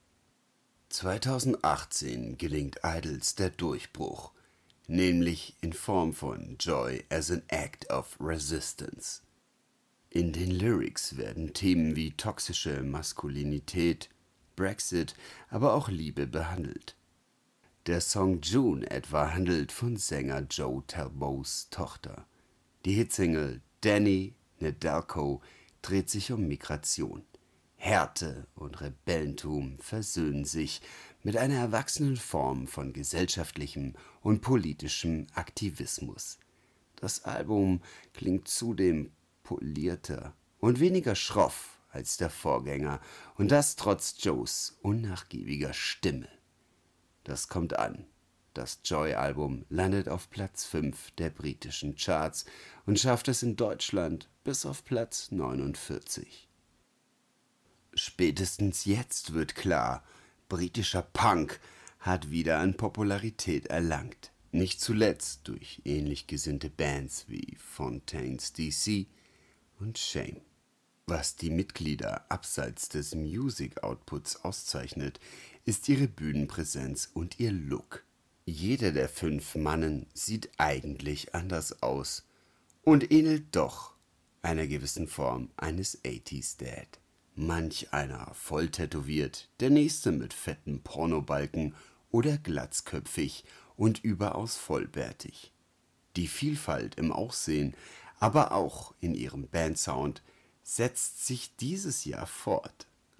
2018 gelingt Idols der Durchbruch, nämlich in Form von Joy as an Act of Resistance. In den Lyrics werden Themen wie toxische Maskulinität, Brexit, aber auch Liebe behandelt. Der Song June etwa handelt von Sänger Joe Talbots Tochter. Die Hitsingle Danny Nedalco dreht sich um Migration. Härte und Rebellentum versöhnen sich mit einer erwachsenen Form von gesellschaftlichem und politischem Aktivismus. Das Album klingt zudem polierter und weniger schroff als der Vorgänger, und das trotz Joes unnachgiebiger Stimme. Das kommt an. Das Joy-Album landet auf Platz 5 der britischen Charts und schafft es in Deutschland bis auf Platz 49. Spätestens jetzt wird klar, britischer Punk hat wieder an Popularität erlangt. Nicht zuletzt durch ähnlich gesinnte Bands wie Fontaines DC und Shame. Was die Mitglieder abseits des Music-Outputs auszeichnet, ist ihre Bühnenpräsenz und ihr Look. Jeder der 5 Mannen sieht eigentlich anders aus und ähnelt doch einer gewissen Form eines 80s Dad. Manch einer voll tätowiert, der nächste mit fetten Pornobalken oder glatzköpfig und überaus vollbärtig. Die Vielfalt im Aussehen, aber auch in ihrem Bandsound setzt sich dieses Jahr fort.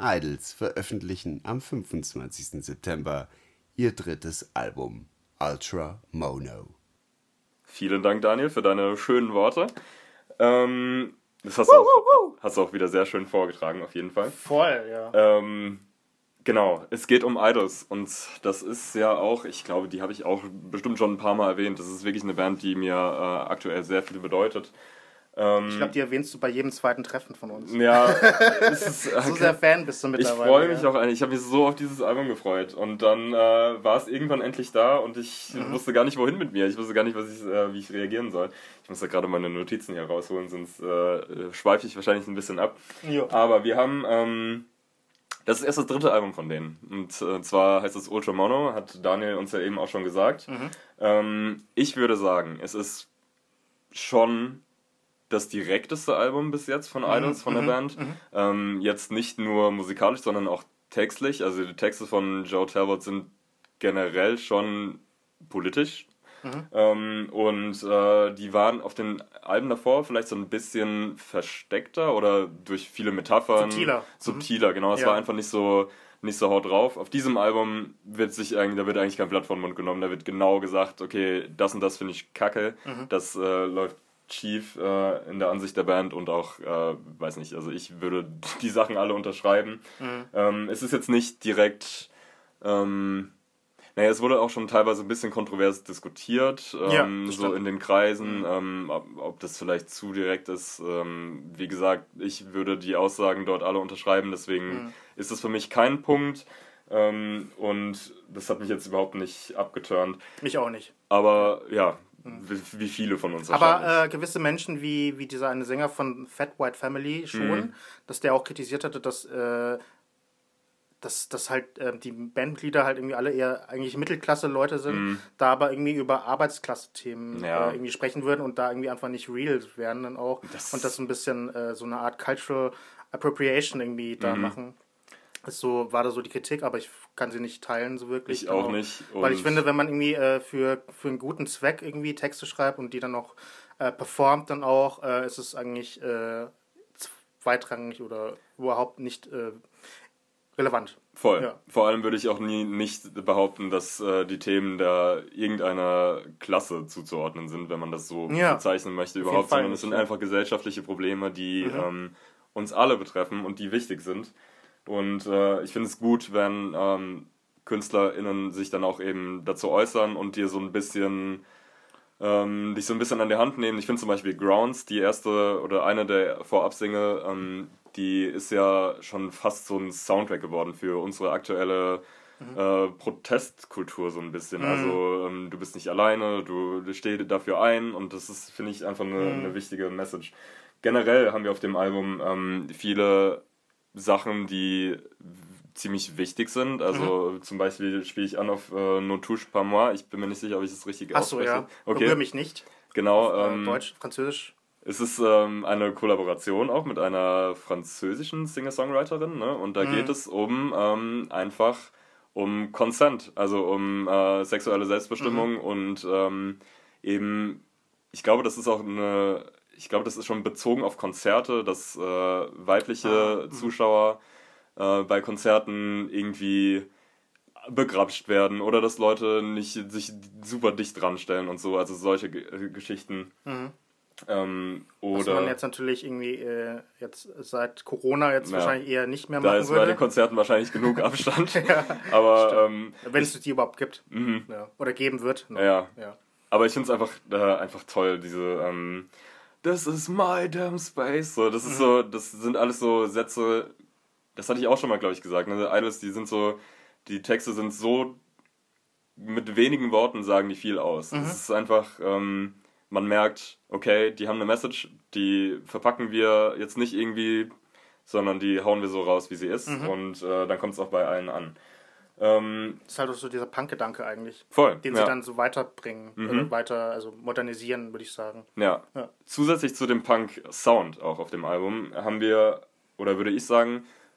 Idols veröffentlichen am 25. September ihr drittes Album Ultra Mono. Vielen Dank, Daniel, für deine schönen Worte. Das hast du auch wieder sehr schön vorgetragen, auf jeden Fall. Voll, ja. Genau, es geht um Idols und das ist ja auch, ich glaube, die habe ich auch bestimmt schon ein paar Mal erwähnt. Das ist wirklich eine Band, die mir aktuell sehr viel bedeutet. Ich glaube, die erwähnst du bei jedem zweiten Treffen von uns. Ja, es ist, so sehr Fan bist du mittlerweile. Ich freue mich auch eigentlich. Ich habe mich so auf dieses Album gefreut. Und dann war es irgendwann endlich da und ich wusste gar nicht, wohin mit mir. Ich wusste gar nicht, wie ich reagieren soll. Ich muss da gerade meine Notizen hier rausholen, sonst schweife ich wahrscheinlich ein bisschen ab. Jo. Aber wir haben... das ist erst das dritte Album von denen. Und zwar heißt es Ultra Mono, hat Daniel uns ja eben auch schon gesagt. Ich würde sagen, es ist schon das direkteste Album bis jetzt von Idols, von der Band. Jetzt nicht nur musikalisch, sondern auch textlich. Also die Texte von Joe Talbot sind generell schon politisch. Und die waren auf den Alben davor vielleicht so ein bisschen versteckter oder durch viele Metaphern subtiler, genau. Es war einfach nicht so haut drauf. Auf diesem Album wird eigentlich kein Blatt vom Mund genommen. Da wird genau gesagt, okay, das und das finde ich kacke. Das läuft schief in der Ansicht der Band und auch, weiß nicht, also ich würde die Sachen alle unterschreiben. Es ist jetzt nicht direkt... es wurde auch schon teilweise ein bisschen kontrovers diskutiert, so in den Kreisen, ob das vielleicht zu direkt ist. Wie gesagt, ich würde die Aussagen dort alle unterschreiben, deswegen ist das für mich kein Punkt. Und das hat mich jetzt überhaupt nicht abgeturnt. Mich auch nicht. Aber ja, wie viele von uns wahrscheinlich. Aber gewisse Menschen, wie dieser eine Sänger von Fat White Family schon, dass der auch kritisiert hatte, dass halt die Bandmitglieder halt irgendwie alle eher eigentlich Mittelklasse-Leute sind, da aber irgendwie über Arbeitsklasse-Themen irgendwie sprechen würden und da irgendwie einfach nicht real werden dann auch. Und das ein bisschen so eine Art Cultural Appropriation irgendwie da machen. So war da so die Kritik, aber ich kann sie nicht teilen so wirklich. Ich auch nicht. Weil ich finde, wenn man irgendwie für einen guten Zweck irgendwie Texte schreibt und die dann noch performt, dann auch, ist es eigentlich zweitrangig oder überhaupt nicht relevant. Voll. Ja. Vor allem würde ich auch nicht behaupten, dass die Themen da irgendeiner Klasse zuzuordnen sind, wenn man das so bezeichnen möchte überhaupt, sondern es sind einfach gesellschaftliche Probleme, die uns alle betreffen und die wichtig sind. Und ich finde es gut, wenn KünstlerInnen sich dann auch eben dazu äußern und dir so ein bisschen dich so ein bisschen an die Hand nehmen. Ich finde zum Beispiel Grounds, die erste oder eine der Vorab-Single, die ist ja schon fast so ein Soundtrack geworden für unsere aktuelle Protestkultur so ein bisschen. Also du bist nicht alleine, du stehst dafür ein und das ist, finde ich, einfach eine wichtige Message. Generell haben wir auf dem Album viele Sachen, die ziemlich wichtig sind. Also zum Beispiel spiele ich an auf Ne touche pas moi. Ich bin mir nicht sicher, ob ich das richtig ausspreche. Achso, ja. Okay. Berühre mich nicht. Genau. Auf, Deutsch, Französisch. Es ist eine Kollaboration auch mit einer französischen Singer-Songwriterin, ne? Und da geht es einfach um Consent, also um sexuelle Selbstbestimmung und eben, ich glaube, das ist schon bezogen auf Konzerte, dass weibliche Zuschauer bei Konzerten irgendwie begrapscht werden oder dass Leute nicht sich super dicht dran stellen und so, also solche Geschichten. Was man jetzt natürlich irgendwie jetzt seit Corona jetzt wahrscheinlich eher nicht mehr machen würde. Da ist bei den Konzerten wahrscheinlich genug Abstand. Aber wenn es die überhaupt gibt. Oder geben wird. Ja. Aber ich finde es einfach toll, diese This is my damn space. So, das ist so, das sind alles so Sätze, das hatte ich auch schon mal, glaube ich, gesagt. Ne? Idols, die Texte sind so, mit wenigen Worten sagen die viel aus. Es ist einfach, man merkt, okay, die haben eine Message, die verpacken wir jetzt nicht irgendwie, sondern die hauen wir so raus, wie sie ist. Und dann kommt es auch bei allen an. Das ist halt auch so dieser Punk-Gedanke eigentlich. Voll. Den sie dann so weiterbringen, also modernisieren, würde ich sagen. Ja. Zusätzlich zu dem Punk-Sound auch auf dem Album haben wir, oder würde ich sagen,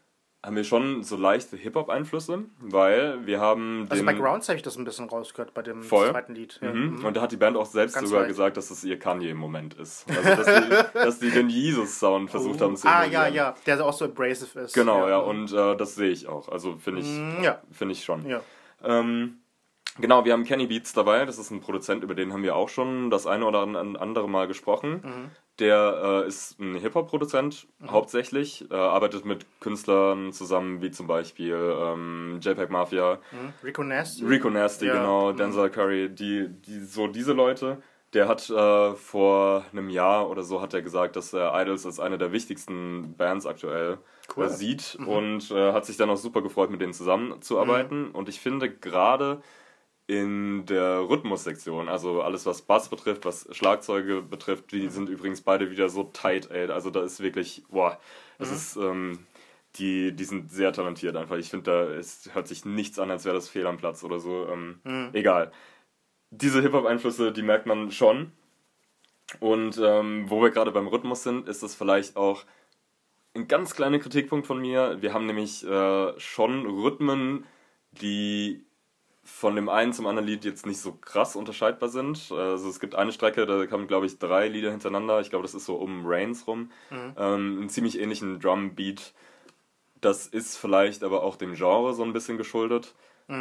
haben wir schon so leichte Hip-Hop-Einflüsse, weil wir haben Also bei Grounds habe ich das ein bisschen rausgehört, bei dem voll. zweiten Lied. Ja. Und da hat die Band auch selbst Ganz sogar leicht. gesagt, dass das ihr Kanye im Moment ist. Also dass die den Jesus-Sound versucht haben zu emulieren. ja, der auch so abrasive ist. Genau, ja, und das sehe ich auch. Also finde ich schon. Ja. Genau, wir haben Kenny Beats dabei, das ist ein Produzent, über den haben wir auch schon das eine oder andere Mal gesprochen. Der ist ein Hip-Hop-Produzent hauptsächlich, arbeitet mit Künstlern zusammen, wie zum Beispiel JPEG Mafia, Rico Nasty, genau, Denzel Curry, diese Leute. Der hat vor einem Jahr oder so hat er gesagt, dass er Idols als eine der wichtigsten Bands aktuell sieht und hat sich dann auch super gefreut, mit denen zusammenzuarbeiten. Und ich finde gerade in der Rhythmussektion, also alles was Bass betrifft, was Schlagzeuge betrifft, die sind übrigens beide wieder so tight, ey. Also da ist wirklich, das ist, die sind sehr talentiert einfach. Ich finde, hört sich nichts an, als wäre das fehl am Platz oder so. Egal. Diese Hip-Hop-Einflüsse, die merkt man schon. Und wo wir gerade beim Rhythmus sind, ist das vielleicht auch ein ganz kleiner Kritikpunkt von mir. Wir haben nämlich schon Rhythmen, die von dem einen zum anderen Lied jetzt nicht so krass unterscheidbar sind. Also es gibt eine Strecke, da kamen, glaube ich, 3 Lieder hintereinander. Ich glaube, das ist so um Reigns rum. Einen ziemlich ähnlichen Drumbeat. Das ist vielleicht aber auch dem Genre so ein bisschen geschuldet.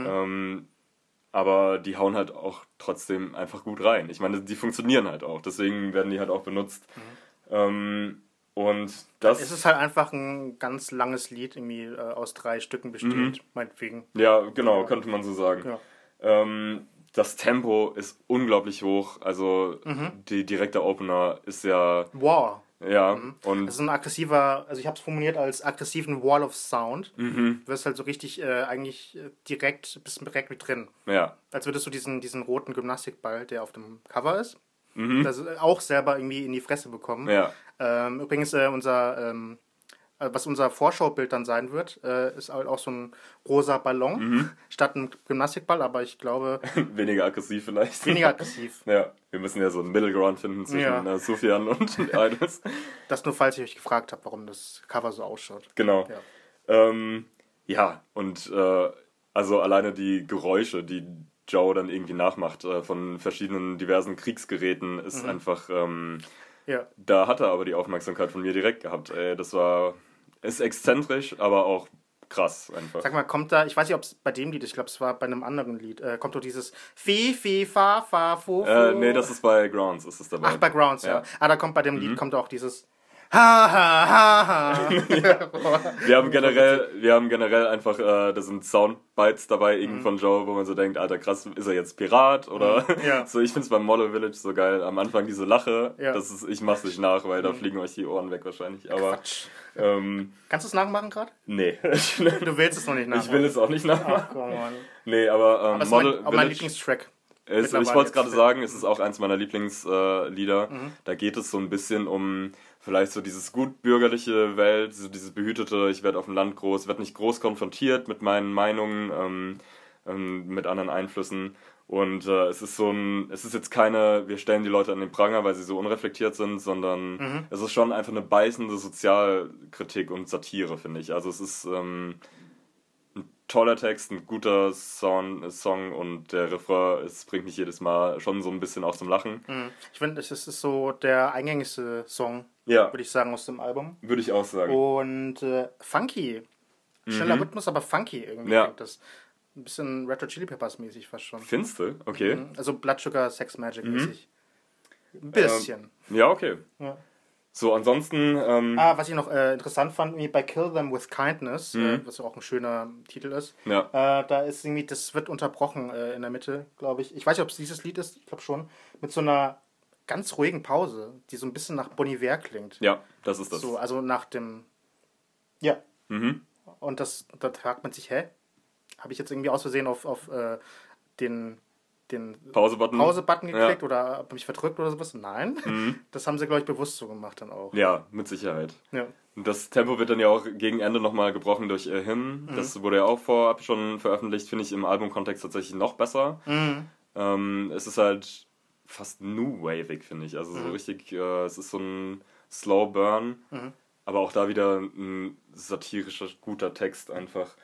Aber die hauen halt auch trotzdem einfach gut rein. Ich meine, die funktionieren halt auch. Deswegen werden die halt auch benutzt. Und das... Es ist halt einfach ein ganz langes Lied, irgendwie aus 3 Stücken besteht, meinetwegen. Ja, genau, könnte man so sagen. Ja. Das Tempo ist unglaublich hoch. Also die direkte Opener ist ja... Wow. Ja, und... Das ist ein aggressiver, also ich habe es formuliert als aggressiven Wall of Sound. Du wirst halt so richtig eigentlich bist direkt mit drin. Ja. Als würdest du diesen roten Gymnastikball, der auf dem Cover ist, das auch selber irgendwie in die Fresse bekommen. Ja. Übrigens, was unser Vorschaubild dann sein wird, ist halt auch so ein rosa Ballon statt ein Gymnastikball, aber ich glaube... Weniger aggressiv vielleicht. Weniger aggressiv. Ja, wir müssen ja so einen Middle Ground finden zwischen Sufjan und Idols. Das nur, falls ich euch gefragt habe, warum das Cover so ausschaut. Genau. Und also alleine die Geräusche, die Joe dann irgendwie nachmacht von verschiedenen diversen Kriegsgeräten, ist einfach... Da hat er aber die Aufmerksamkeit von mir direkt gehabt. Ist exzentrisch, aber auch krass einfach. Sag mal, kommt da, ich weiß nicht, ob es bei dem Lied ist, ich glaube, es war bei einem anderen Lied, kommt doch dieses Fi, Fi, Fa, Fa, Fu, Fu. Nee, das ist bei Grounds, ist es dabei. Ach, bei Grounds, ja. Da kommt bei dem Lied kommt auch dieses Ha, ha, ha, ha. Wir haben generell einfach, da sind Soundbites dabei, irgendwie von Joe, wo man so denkt, Alter, krass, ist er jetzt Pirat? Oder so, ich find's beim Model Village so geil. Am Anfang diese Lache, ich mach's nicht nach, weil da fliegen euch die Ohren weg wahrscheinlich. Aber Quatsch. Kannst du es nachmachen gerade? Nee. Du willst es noch nicht nachmachen. Ich will es auch nicht nachmachen. Ach, komm, Mann. Nee, aber Das Model ist Village... mein Lieblingstrack. Ich wollte es gerade sagen, es ist auch eins meiner Lieblingslieder. Da geht es so ein bisschen um vielleicht so dieses gut bürgerliche Welt, so dieses behütete, ich werde auf dem Land groß, werde nicht groß konfrontiert mit meinen Meinungen, mit anderen Einflüssen. Und es ist jetzt keine, wir stellen die Leute an den Pranger, weil sie so unreflektiert sind, sondern es ist schon einfach eine beißende Sozialkritik und Satire, finde ich. Also es ist ein toller Text, ein guter Song und der Refrain, es bringt mich jedes Mal schon so ein bisschen auch zum Lachen. Ich finde, es ist so der eingängigste Song, Ja, würde ich sagen, aus dem Album. würde ich auch sagen. Und funky. Schneller Rhythmus, aber funky irgendwie. Ja. klingt das. Ein bisschen Red Hot Chili Peppers mäßig fast schon. Findest du? Okay. Also Blood Sugar Sex Magic mäßig. Ein bisschen. Ja, okay. Ja. So, ansonsten... Was ich noch interessant fand, irgendwie bei Kill Them With Kindness, was auch ein schöner Titel ist, da ist irgendwie, das wird unterbrochen in der Mitte, glaube ich. Ich weiß nicht, ob es dieses Lied ist, ich glaube schon, mit so einer ganz ruhigen Pause, die so ein bisschen nach Bon Iver klingt. Ja, das ist das. So, also nach dem... Ja. Und da fragt man sich, habe ich jetzt irgendwie aus Versehen auf den Pause-Button geklickt oder habe mich verdrückt oder sowas? Nein. Das haben sie, glaube ich, bewusst so gemacht dann auch. Ja, mit Sicherheit. Ja. Und das Tempo wird dann ja auch gegen Ende nochmal gebrochen durch Him. Das wurde ja auch vorab schon veröffentlicht, finde ich im Albumkontext tatsächlich noch besser. Es ist halt fast new-wavig, finde ich. Also so richtig, es ist so ein Slow Burn. aber auch da wieder ein satirischer, guter Text einfach.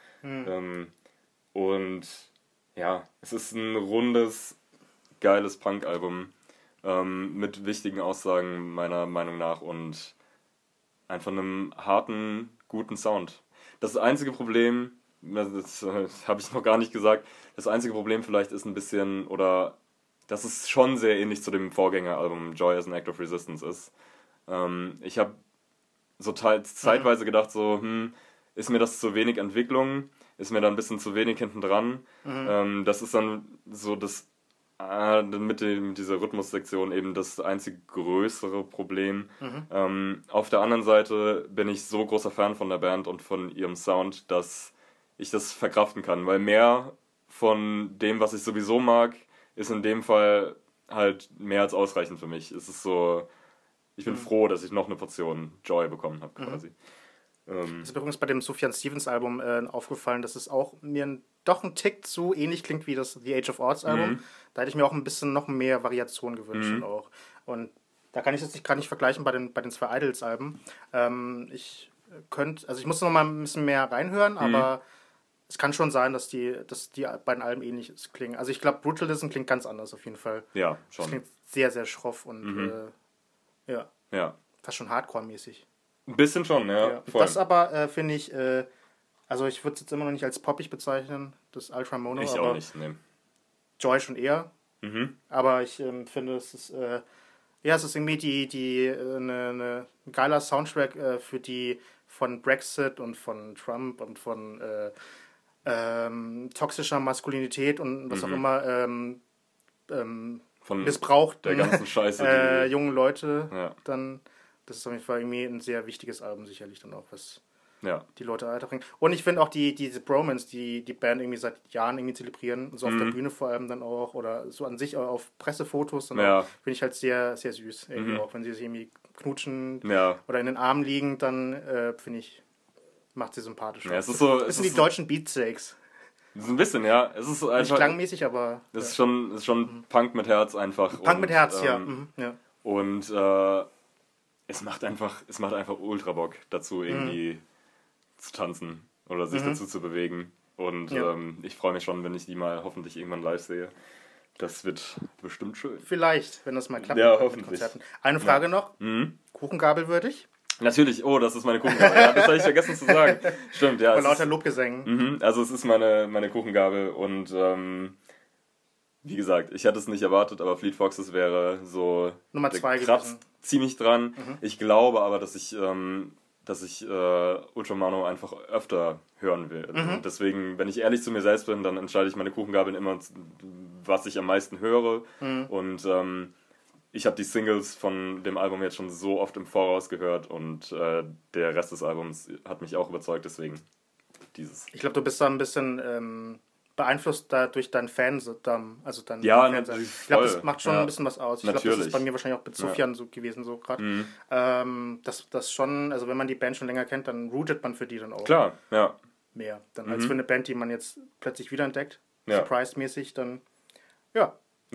Und ja, es ist ein rundes, geiles Punk-Album mit wichtigen Aussagen meiner Meinung nach und einfach einem harten, guten Sound. Das einzige Problem, das habe ich noch gar nicht gesagt, das einzige Problem vielleicht ist ein bisschen, oder dass es schon sehr ähnlich zu dem Vorgängeralbum Joy as an Act of Resistance ist. Ich habe so zeitweise gedacht, so, ist mir das zu wenig Entwicklung? Ist mir da ein bisschen zu wenig hinten dran? Das ist dann so das mit dieser Rhythmussektion eben das einzig größere Problem. Auf der anderen Seite bin ich so großer Fan von der Band und von ihrem Sound, dass ich das verkraften kann, weil mehr von dem, was ich sowieso mag, ist in dem Fall halt mehr als ausreichend für mich. Es ist so, ich bin froh, dass ich noch eine Portion Joy bekommen habe quasi. Das ist übrigens bei dem Sufjan Stevens Album aufgefallen, dass es auch mir doch ein Tick zu ähnlich klingt wie das The Age of Arts Album. Da hätte ich mir auch ein bisschen noch mehr Variation gewünscht auch. Und da kann ich jetzt nicht vergleichen bei den zwei Idols Alben. Ich muss noch mal ein bisschen mehr reinhören, aber es kann schon sein, dass die beiden Alben ähnlich klingen. Also ich glaube, Brutalism klingt ganz anders auf jeden Fall. Ja, schon. Das klingt sehr, sehr schroff und ja. fast schon Hardcore-mäßig. Ein bisschen schon, ja. Voll. Das aber finde ich, also ich würde es jetzt immer noch nicht als poppig bezeichnen, das Ultra Mono. Ich aber auch nicht, ne. Joy schon eher. Aber ich finde, es ist es ist irgendwie ein geiler Soundtrack für die von Brexit und von Trump und von toxischer Maskulinität und was auch immer von missbraucht der ganzen Scheiße, jungen Leute dann. Das ist auf jeden Fall irgendwie ein sehr wichtiges Album sicherlich dann auch, was die Leute weiterbringen. Und ich finde auch diese Bromance, die Band irgendwie seit Jahren irgendwie zelebrieren, so auf der Bühne vor allem dann auch oder so an sich auf Pressefotos, dann finde ich halt sehr, sehr süß. Irgendwie auch, wenn sie sich irgendwie knutschen oder in den Armen liegen, dann finde ich, macht sie sympathisch. Ja, es ist so, das sind die deutschen Beatsteaks. Ein bisschen, ja. Es ist einfach, nicht klangmäßig, aber... Es ist schon Punk mit Herz einfach. Punk mit Herz, ja. Und es macht einfach ultra Bock, dazu irgendwie zu tanzen oder sich dazu zu bewegen. Und ich freue mich schon, wenn ich die mal hoffentlich irgendwann live sehe. Das wird bestimmt schön. Vielleicht, wenn das mal klappt. Ja, hoffentlich. Eine Frage noch. Kuchengabel würdig? Natürlich. Oh, das ist meine Kuchengabel. Ja, das habe ich vergessen zu sagen. Stimmt, ja. Vor lauter Lobgesängen. Also es ist meine Kuchengabel und wie gesagt, ich hätte es nicht erwartet, aber Fleet Foxes wäre so Nummer 2 kratzt ziemlich dran. Ich glaube aber, dass ich Ultramano einfach öfter hören will. Und deswegen, wenn ich ehrlich zu mir selbst bin, dann entscheide ich meine Kuchengabeln immer, was ich am meisten höre. Und ich habe die Singles von dem Album jetzt schon so oft im Voraus gehört und der Rest des Albums hat mich auch überzeugt, deswegen dieses. Ich glaube, du bist da ein bisschen beeinflusst durch deinen Fandom, also dein natürlich. Ich glaube, das macht schon ein bisschen was aus. Ich glaube, das ist bei mir wahrscheinlich auch mit Sufjan so gewesen, so gerade. Das schon, also wenn man die Band schon länger kennt, dann rootet man für die dann auch. Klar, ja. Mehr. Dann als für eine Band, die man jetzt plötzlich wiederentdeckt, surprise-mäßig, dann ja.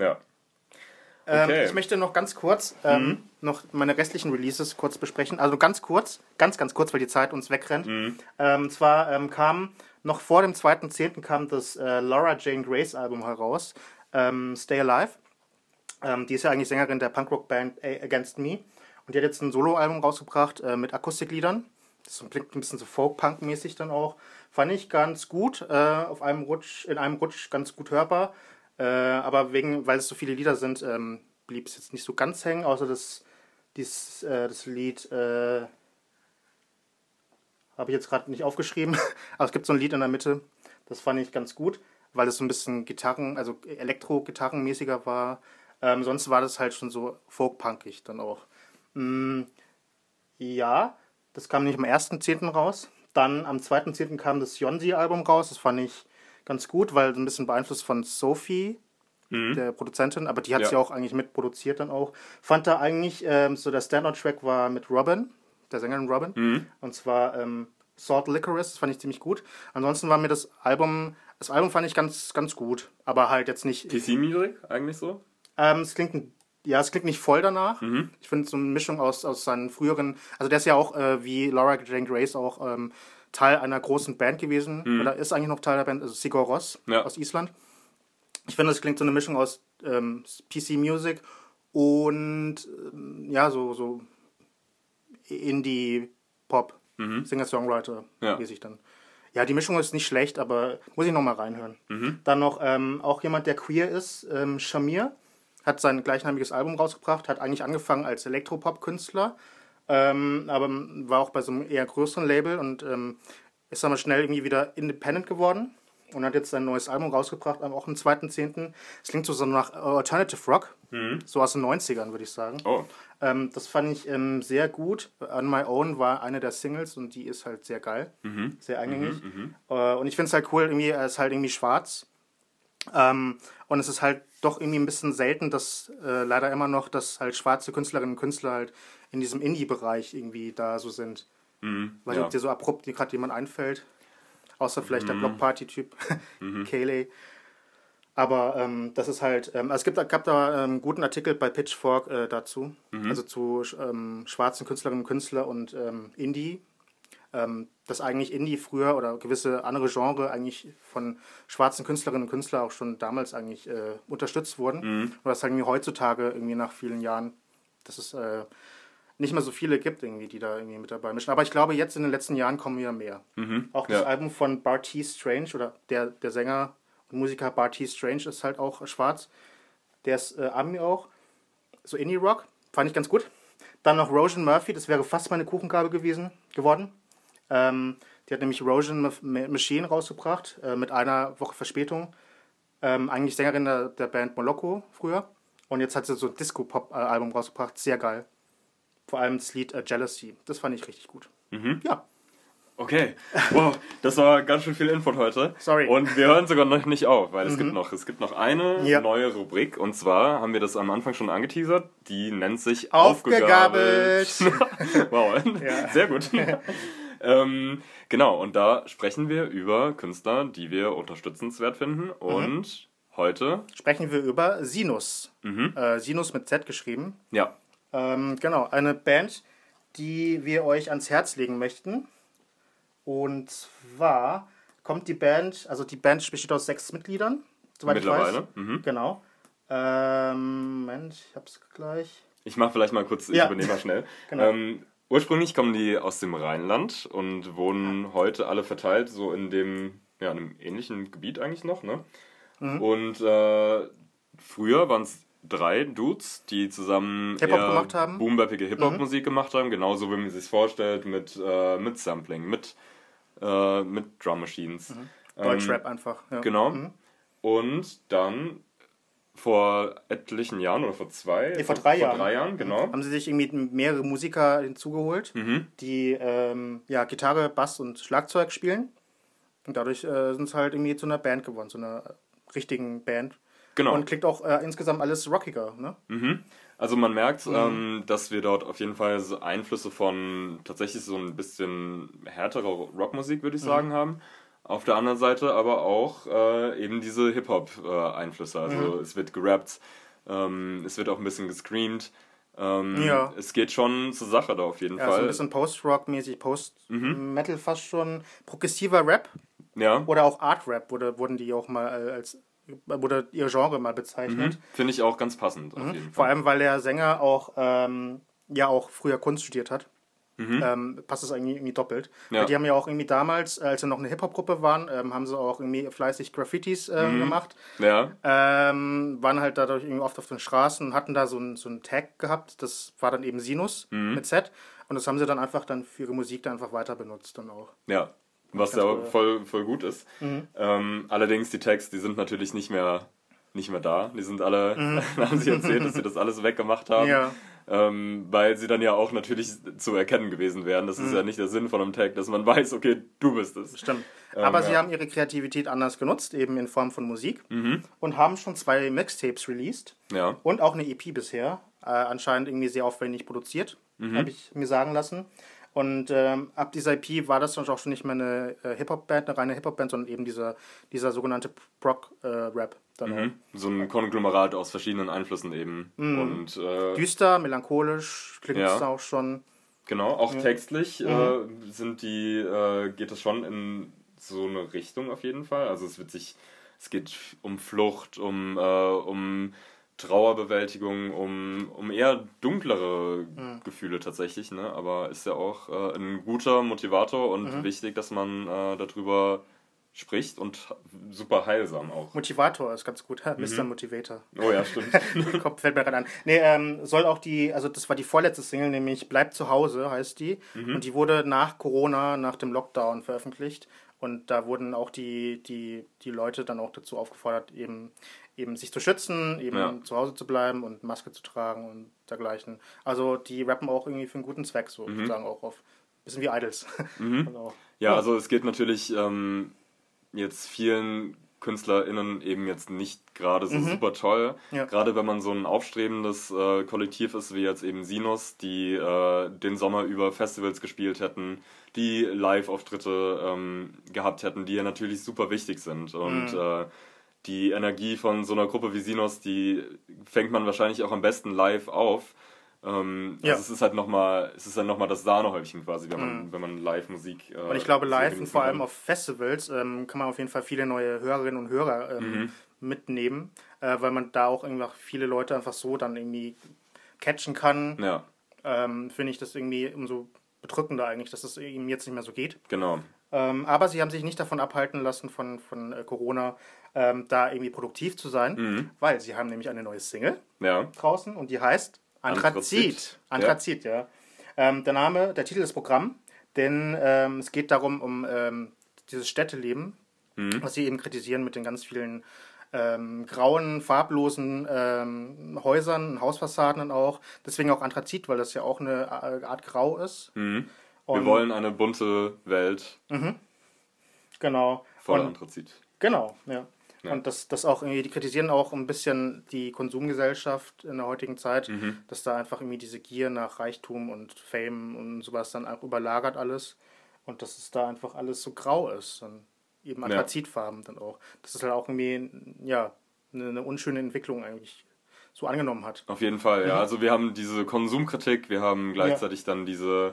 Okay. Ich möchte noch ganz kurz noch meine restlichen Releases kurz besprechen. Also ganz kurz, ganz kurz, weil die Zeit uns wegrennt. Und zwar kam noch vor dem 2.10. kam das Laura Jane Grace Album heraus, Stay Alive. Die ist ja eigentlich Sängerin der Punkrock-Band Against Me. Und die hat jetzt ein Solo-Album rausgebracht mit Akustikliedern. Das klingt ein bisschen so Folk-Punk-mäßig dann auch. Fand ich ganz gut, in einem Rutsch ganz gut hörbar. Aber weil es so viele Lieder sind, blieb es jetzt nicht so ganz hängen, außer das Lied habe ich jetzt gerade nicht aufgeschrieben, aber es gibt so ein Lied in der Mitte, das fand ich ganz gut, weil es so ein bisschen Elektro-Gitarrenmäßiger war. Sonst war das halt schon so folk-punkig dann auch. Das kam nicht am 1.10. raus. Dann am 2.10. kam das Yonzi-Album raus, das fand ich ganz gut, weil ein bisschen beeinflusst von Sophie, der Produzentin, aber die hat es ja auch eigentlich mitproduziert dann auch. Fand da eigentlich, so der Standout-Track war mit Robin, der Sängerin Robin, und zwar Salt Licorice, das fand ich ziemlich gut. Ansonsten war mir das Album fand ich ganz, ganz gut, aber halt jetzt nicht... PC Music eigentlich so? Es klingt ein ja, es klingt nicht voll danach. Ich finde so eine Mischung aus seinen früheren, also der ist ja auch wie Laura Jane Grace auch Teil einer großen Band gewesen, oder ist eigentlich noch Teil der Band, also Sigur Rós aus Island. Ich finde, das klingt so eine Mischung aus PC Music und ja, so Indie-Pop, Singer-Songwriter, wie sich dann. Ja, die Mischung ist nicht schlecht, aber muss ich nochmal reinhören. Dann noch auch jemand, der queer ist, Shamir, hat sein gleichnamiges Album rausgebracht, hat eigentlich angefangen als Elektropop-Künstler, aber war auch bei so einem eher größeren Label und ist dann mal schnell irgendwie wieder independent geworden und hat jetzt sein neues Album rausgebracht, auch am 2.10. Es klingt so nach Alternative Rock, so aus den 90ern, würde ich sagen. Oh. Das fand ich sehr gut. On My Own war eine der Singles und die ist halt sehr geil, sehr eingängig. Und ich finde es halt cool, irgendwie, er ist halt irgendwie schwarz. Und es ist halt doch irgendwie ein bisschen selten, dass leider immer noch, dass halt schwarze Künstlerinnen und Künstler halt in diesem Indie-Bereich irgendwie da so sind. Weil dir so abrupt gerade jemand einfällt. Außer vielleicht der Blockparty-Typ, Kayley. Aber das ist halt, es gab da einen guten Artikel bei Pitchfork dazu, also zu schwarzen Künstlerinnen und Künstler und Indie. Dass eigentlich Indie früher oder gewisse andere Genre eigentlich von schwarzen Künstlerinnen und Künstlern auch schon damals eigentlich unterstützt wurden. Und das halt irgendwie heutzutage irgendwie nach vielen Jahren, dass es nicht mehr so viele gibt irgendwie, die da irgendwie mit dabei mischen. Aber ich glaube, jetzt in den letzten Jahren kommen wieder mehr. Auch das Album von Barty Strange oder der Sänger und Musiker Barty Strange ist halt auch schwarz. Der ist Ami auch. So Indie-Rock. Fand ich ganz gut. Dann noch Roisin Murphy. Das wäre fast meine Kuchengabe geworden. Die hat nämlich Roisin Machine rausgebracht. Mit einer Woche Verspätung. Eigentlich Sängerin der Band Moloko früher. Und jetzt hat sie so ein Disco-Pop-Album rausgebracht. Sehr geil. Vor allem das Lied Jealousy. Das fand ich richtig gut. Ja. Okay, wow, das war ganz schön viel Input heute. Sorry. Und wir hören sogar noch nicht auf, weil es gibt noch eine neue Rubrik. Und zwar haben wir das am Anfang schon angeteasert. Die nennt sich Aufgegabelt. Wow, sehr gut. Genau, und da sprechen wir über Künstler, die wir unterstützenswert finden. Und heute sprechen wir über Sinus. Sinus mit Z geschrieben. Ja. Genau, eine Band, die wir euch ans Herz legen möchten. Und zwar kommt die Band besteht aus 6 Mitgliedern, soweit ich weiß. Genau. Moment, ich hab's gleich. Ich mach vielleicht mal kurz, ich übernehme mal schnell. Genau. Ursprünglich kommen die aus dem Rheinland und wohnen heute alle verteilt, so in einem ähnlichen Gebiet eigentlich noch, ne? Und früher waren es 3 Dudes, die zusammen boombappige Hip-Hop-Musik gemacht haben, genauso wie man sich vorstellt, mit Sampling, mit Drum Machines. Deutschrap einfach. Ja. Genau. Und dann vor etlichen Jahren oder vor 3 Jahren, genau. Haben sie sich irgendwie mehrere Musiker hinzugeholt, die Gitarre, Bass und Schlagzeug spielen. Und dadurch sind sie halt irgendwie zu einer Band geworden, zu einer richtigen Band. Genau. Und klingt auch insgesamt alles rockiger, ne? Also man merkt, dass wir dort auf jeden Fall so Einflüsse von tatsächlich so ein bisschen härterer Rockmusik, würde ich sagen, haben. Auf der anderen Seite aber auch eben diese Hip-Hop-Einflüsse. Also es wird gerappt, es wird auch ein bisschen gescreamt. Es geht schon zur Sache da auf jeden Fall. So ein bisschen Post-Rock-mäßig, Post-Metal fast schon. Progressiver Rap. Ja. Oder auch Art-Rap wurden die auch mal wurde ihr Genre mal bezeichnet. Finde ich auch ganz passend auf jeden Fall. Vor allem, weil der Sänger auch früher Kunst studiert hat. Passt das eigentlich irgendwie doppelt. Ja. Weil die haben ja auch irgendwie damals, als sie noch eine Hip-Hop-Gruppe waren, haben sie auch irgendwie fleißig Graffitis gemacht. Ja. Waren halt dadurch irgendwie oft auf den Straßen und hatten da so einen Tag gehabt. Das war dann eben Sinus mit Z. Und das haben sie dann einfach für ihre Musik dann einfach weiter benutzt dann auch. Ja. Was ja voll gut ist. Allerdings die Tags, die sind natürlich nicht mehr da. Die sind alle, haben sie erzählt, dass sie das alles weggemacht haben. Ja. Weil sie dann ja auch natürlich zu erkennen gewesen wären. Das ist ja nicht der Sinn von einem Tag, dass man weiß, okay, du bist es. Stimmt. Aber sie haben ihre Kreativität anders genutzt, eben in Form von Musik. Und haben schon 2 Mixtapes released. Ja. Und auch eine EP bisher. Anscheinend irgendwie sehr aufwendig produziert, habe ich mir sagen lassen. Und ab dieser EP war das dann auch schon nicht mehr eine Hip-Hop-Band, eine reine Hip-Hop-Band, sondern eben dieser sogenannte Prog-Rap. So ein Konglomerat aus verschiedenen Einflüssen eben. Und, düster, melancholisch, klingt es auch schon. Genau, auch textlich geht es schon in so eine Richtung auf jeden Fall. Also es geht um Flucht, um Trauerbewältigung, um eher dunklere Gefühle tatsächlich, ne? Aber ist ja auch ein guter Motivator und wichtig, dass man darüber spricht und super heilsam auch. Motivator ist ganz gut, Mr. Motivator. Oh ja, stimmt. Kopf fällt mir gerade an. Nee, soll auch das war die vorletzte Single, nämlich Bleib zu Hause heißt die. Und die wurde nach Corona, nach dem Lockdown veröffentlicht. Und da wurden auch die Leute dann auch dazu aufgefordert, eben sich zu schützen, zu Hause zu bleiben und Maske zu tragen und dergleichen. Also die rappen auch irgendwie für einen guten Zweck, so sagen auch auf. Bisschen wie Idols. Ja, also es geht natürlich jetzt vielen KünstlerInnen eben jetzt nicht gerade so super toll. Ja. Gerade wenn man so ein aufstrebendes Kollektiv ist, wie jetzt eben Sinus, die den Sommer über Festivals gespielt hätten, die Live-Auftritte gehabt hätten, die ja natürlich super wichtig sind. Und die Energie von so einer Gruppe wie Sinus, die fängt man wahrscheinlich auch am besten live auf. Also es ist halt nochmal das Sahnehäubchen quasi, wenn man Live-Musik und ich glaube, live und vor allem auf Festivals kann man auf jeden Fall viele neue Hörerinnen und Hörer mitnehmen, weil man da auch irgendwie viele Leute einfach so dann irgendwie catchen kann. Ja. Finde ich das irgendwie umso bedrückender eigentlich, dass es eben jetzt nicht mehr so geht. Genau. Aber sie haben sich nicht davon abhalten lassen von Corona, da irgendwie produktiv zu sein, weil sie haben nämlich eine neue Single draußen und die heißt Anthrazit, ja. Der Titel ist Programm, denn es geht darum, um dieses Städteleben, was sie eben kritisieren mit den ganz vielen grauen, farblosen Häusern, Hausfassaden auch. Deswegen auch Anthrazit, weil das ja auch eine Art Grau ist. Wir wollen eine bunte Welt. Genau. Voller Anthrazit. Genau, ja. Und das auch irgendwie, die kritisieren auch ein bisschen die Konsumgesellschaft in der heutigen Zeit, dass da einfach irgendwie diese Gier nach Reichtum und Fame und sowas dann auch überlagert alles und dass es da einfach alles so grau ist und eben Anthrazitfarben dann auch. Dass es halt auch irgendwie, eine unschöne Entwicklung eigentlich so angenommen hat. Auf jeden Fall, ja. Also wir haben diese Konsumkritik, wir haben gleichzeitig dann diese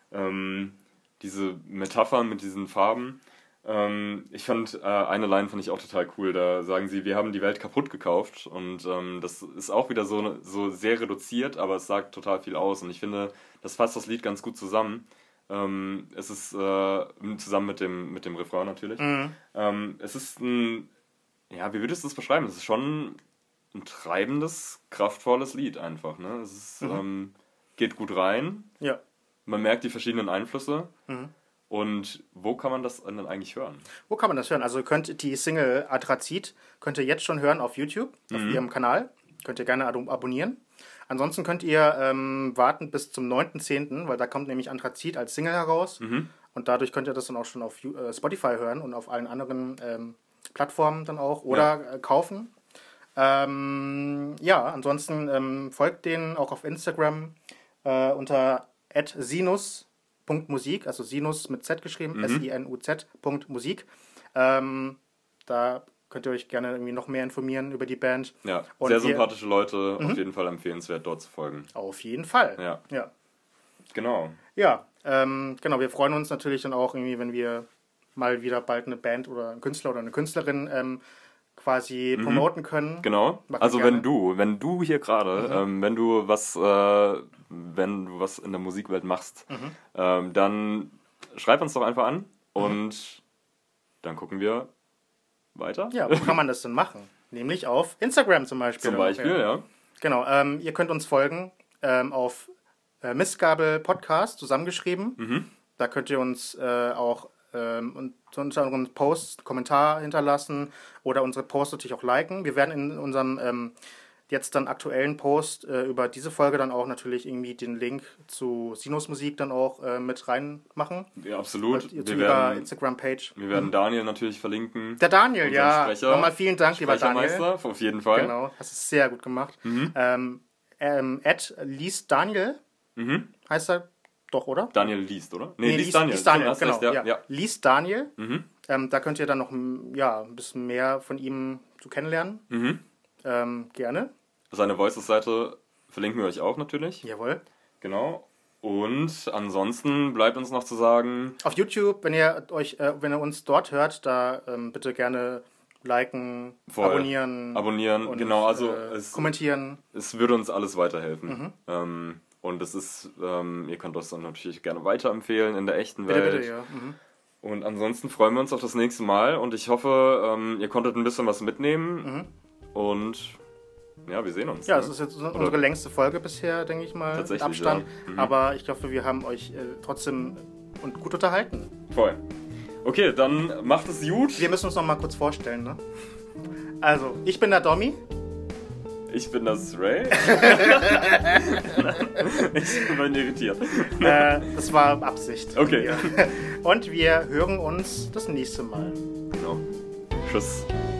Metaphern mit diesen Farben. Ich fand, eine Line fand ich auch total cool, da sagen sie, wir haben die Welt kaputt gekauft und das ist auch wieder so sehr reduziert, aber es sagt total viel aus und ich finde, das fasst das Lied ganz gut zusammen. Es ist zusammen mit dem Refrain natürlich. Es ist wie würdest du es beschreiben? Es ist schon ein treibendes, kraftvolles Lied einfach, ne? Es ist, geht gut rein. Ja. Man merkt die verschiedenen Einflüsse. Und wo kann man das dann eigentlich hören? Wo kann man das hören? Also ihr könnt die Single Anthrazit könnt ihr jetzt schon hören auf YouTube, auf ihrem Kanal. Könnt ihr gerne abonnieren. Ansonsten könnt ihr warten bis zum 9.10., weil da kommt nämlich Anthrazit als Single heraus. Und dadurch könnt ihr das dann auch schon auf Spotify hören und auf allen anderen Plattformen dann auch oder kaufen. Ansonsten folgt denen auch auf Instagram unter @sinus.musik, also Sinus mit Z geschrieben, SINUZ.musik. Da könnt ihr euch gerne irgendwie noch mehr informieren über die Band. Ja, und sehr sympathische Leute, auf jeden Fall empfehlenswert, dort zu folgen. Auf jeden Fall. Ja. Genau. Ja, wir freuen uns natürlich dann auch irgendwie, wenn wir mal wieder bald eine Band oder einen Künstler oder eine Künstlerin quasi promoten können. Genau. Also wenn du hier gerade, wenn du was in der Musikwelt machst, dann schreib uns doch einfach an und dann gucken wir weiter. Ja, wo kann man das denn machen? Nämlich auf Instagram zum Beispiel. Zum Beispiel, ja. Genau, ihr könnt uns folgen auf Mistgabel Podcast zusammengeschrieben. Da könnt ihr uns auch unter unseren Posts Kommentar hinterlassen oder unsere Posts natürlich auch liken. Wir werden in unserem jetzt dann aktuellen Post über diese Folge dann auch natürlich irgendwie den Link zu Sinus Musik dann auch mit reinmachen. Ja, absolut. Zu ihrer Instagram-Page. Wir werden Daniel natürlich verlinken. Der Daniel, ja. Nochmal vielen Dank, lieber Daniel. Auf jeden Fall. Genau, hast es sehr gut gemacht. @liestdaniel heißt er Doch, oder? Daniel liest, oder? Nee, liest Daniel. Liest Daniel, Hast genau. recht, ja. Ja. Liest Daniel. Mhm. Da könnt ihr dann noch ein bisschen mehr von ihm zu kennenlernen. Mhm. Gerne. Seine Voices-Seite verlinken wir euch auch natürlich. Jawohl. Genau. Und ansonsten bleibt uns noch zu sagen... Auf YouTube, wenn ihr uns dort hört, da bitte gerne liken, abonnieren. Abonnieren, genau. Also kommentieren. Es würde uns alles weiterhelfen. Und es ist, ihr könnt das dann natürlich gerne weiterempfehlen in der echten Welt. Bitte, ja. Und ansonsten freuen wir uns auf das nächste Mal und ich hoffe, ihr konntet ein bisschen was mitnehmen. Und ja, wir sehen uns. Ja, es ist jetzt unsere längste Folge bisher, denke ich mal, mit Abstand. Ja. Aber ich hoffe, wir haben euch trotzdem und gut unterhalten. Voll. Okay, dann macht es gut. Wir müssen uns noch mal kurz vorstellen, ne? Also, ich bin der Domi. Ich bin das Ray. Ich bin irritiert. Das war Absicht. Okay. Und wir hören uns das nächste Mal. Genau. Tschüss.